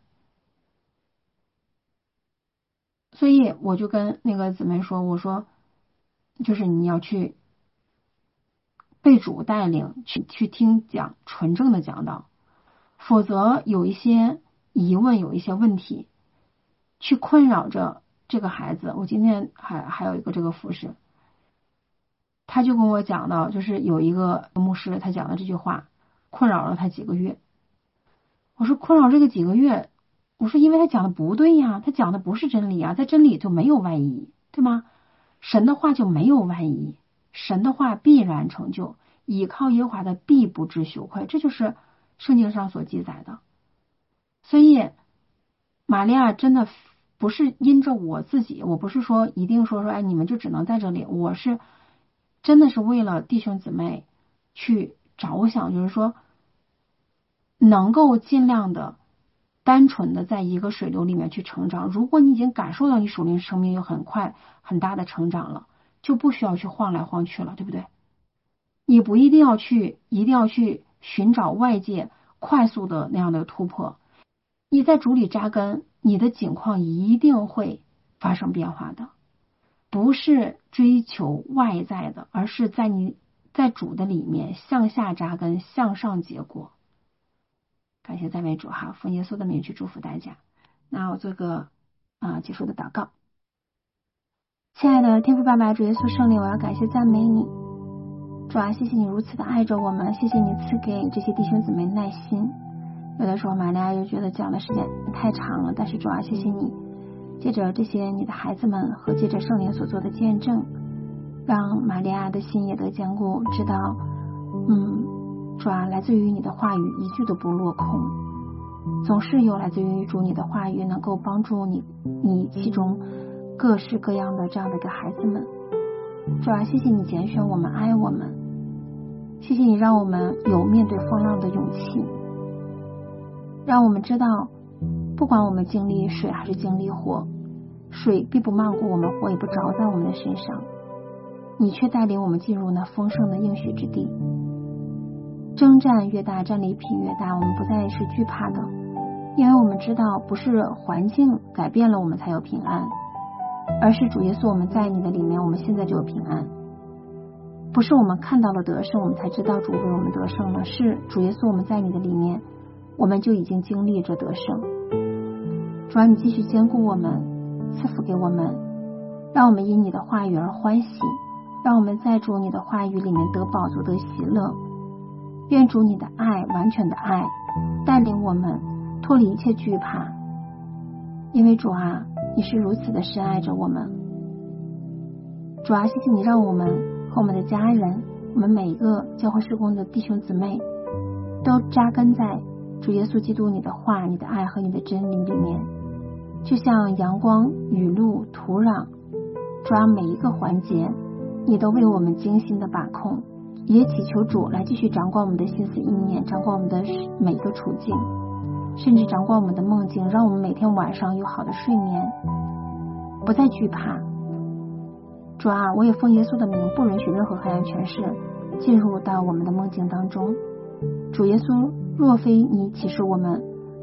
所以我就跟那个姊妹说，我说就是你要去被主带领去去听讲纯正的讲道，否则有一些疑问，有一些问题去困扰着这个孩子。我今天还还有一个这个服饰，他就跟我讲到，就是有一个牧师他讲的这句话困扰了他几个月。我说困扰这个几个月，我说因为他讲的不对呀，他讲的不是真理啊，在真理就没有外衣，对吗？神的话就没有外衣，神的话必然成就，倚靠耶和华的必不致羞愧，这就是圣经上所记载的。所以玛利亚真的不是因着我自己，我不是说一定说说哎你们就只能在这里，我是真的是为了弟兄姊妹去着想，就是说能够尽量的单纯的在一个水流里面去成长。如果你已经感受到你属灵生命有很快很大的成长了，就不需要去晃来晃去了，对不对？你不一定要去一定要去寻找外界快速的那样的突破，你在主里扎根，你的境况一定会发生变化的。不是追求外在的，而是在你在主的里面向下扎根，向上结果。感谢赞美主哈，奉耶稣的名去祝福大家。那我做个啊、呃、结束的祷告。亲爱的天父爸爸，主耶稣圣灵，我要感谢赞美你。主啊，谢谢你如此的爱着我们，谢谢你赐给这些弟兄姊妹耐心。有的时候玛利亚又觉得讲的时间太长了，但是主啊，谢谢你借着这些你的孩子们和借着圣灵所做的见证，让玛利亚的心也得坚固，知道嗯，主啊，来自于你的话语一句都不落空，总是有来自于主你的话语能够帮助你你其中各式各样的这样的一个孩子们。主啊，谢谢你拣选我们，爱我们，谢谢你让我们有面对风浪的勇气，让我们知道不管我们经历水还是经历火，水必不漫过我们，火也不着在我们的身上，你却带领我们进入那丰盛的应许之地。征战越大，战利品越大，我们不再是惧怕的，因为我们知道不是环境改变了我们才有平安，而是主耶稣我们在你的里面，我们现在就有平安。不是我们看到了得胜我们才知道主为我们得胜了，是主耶稣我们在你的里面，我们就已经经历着得胜。主啊，你继续坚固我们，赐福给我们，让我们因你的话语而欢喜，让我们在主你的话语里面得饱足得喜乐。愿主你的爱，完全的爱带领我们脱离一切惧怕，因为主啊，你是如此的深爱着我们。主啊，谢谢你让我们和我们的家人，我们每一个教会事工的弟兄姊妹都扎根在主耶稣基督你的话，你的爱和你的真理里面，就像阳光、雨露、土壤，主啊，每一个环节你都为我们精心的把控，也祈求主来继续掌管我们的心思意念，掌管我们的每一个处境，甚至掌管我们的梦境，让我们每天晚上有好的睡眠，不再惧怕。主啊，我也奉耶稣的名，不允许任何黑暗权势进入到我们的梦境当中。主耶稣，若非你启示我们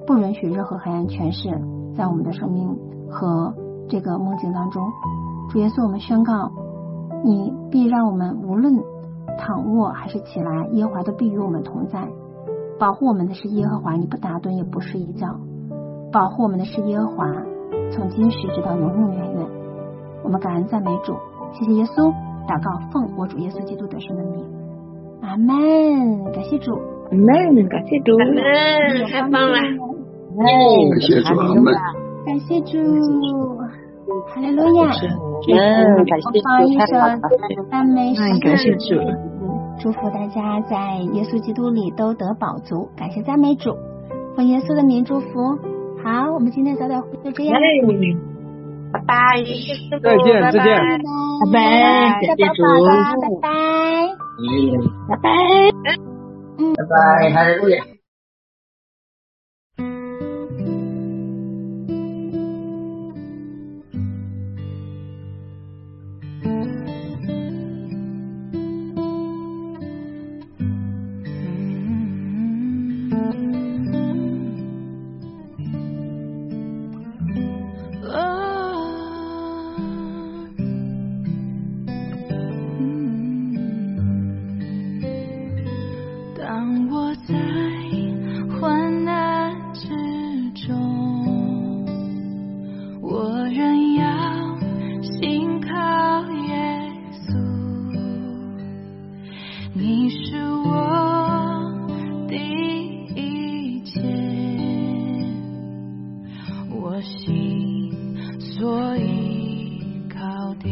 不允许任何黑暗权势在我们的生命和这个梦境当中。主耶稣，我们宣告，你必让我们无论躺卧还是起来，耶和华都必与我们同在。保护我们的是耶和华，你不打盹也不睡一觉。保护我们的是耶和华，从今时直到永永远远。我们感恩赞美主，谢谢耶稣。祷告奉我主耶稣基督得胜的名，阿门。感谢主， 阿门。感谢主， 阿门。太棒了， 感谢主，阿门。 感谢主，哈利路亚。 嗯，感谢主， 放一首赞美诗歌， 感谢主。 祝福大家在耶稣基督里都得饱足，感谢赞美主，奉耶稣的名祝福。好，我们今天早点就这样， 拜拜， 再见，再见， 拜拜，谢谢主， 拜拜， 拜拜， 嗯， 拜拜，哈利路亚。 当我在患难之中，我仍要信靠耶稣，你是我的一切，我心所依靠的。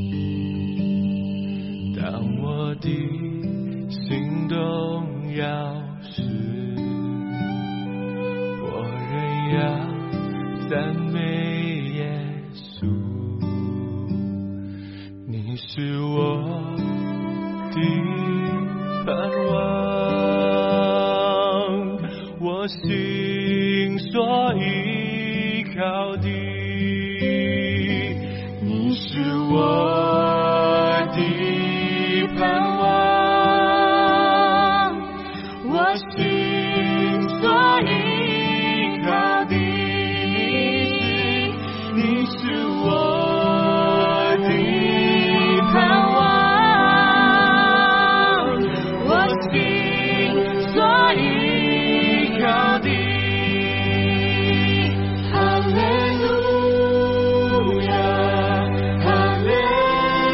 当我的心动要是我仍要赞美耶稣，你是我的盼望，我心所依靠的，你是我的盼望，心所依靠的，你是我的盼望，我心所依靠的。哈利路亚，哈利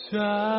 在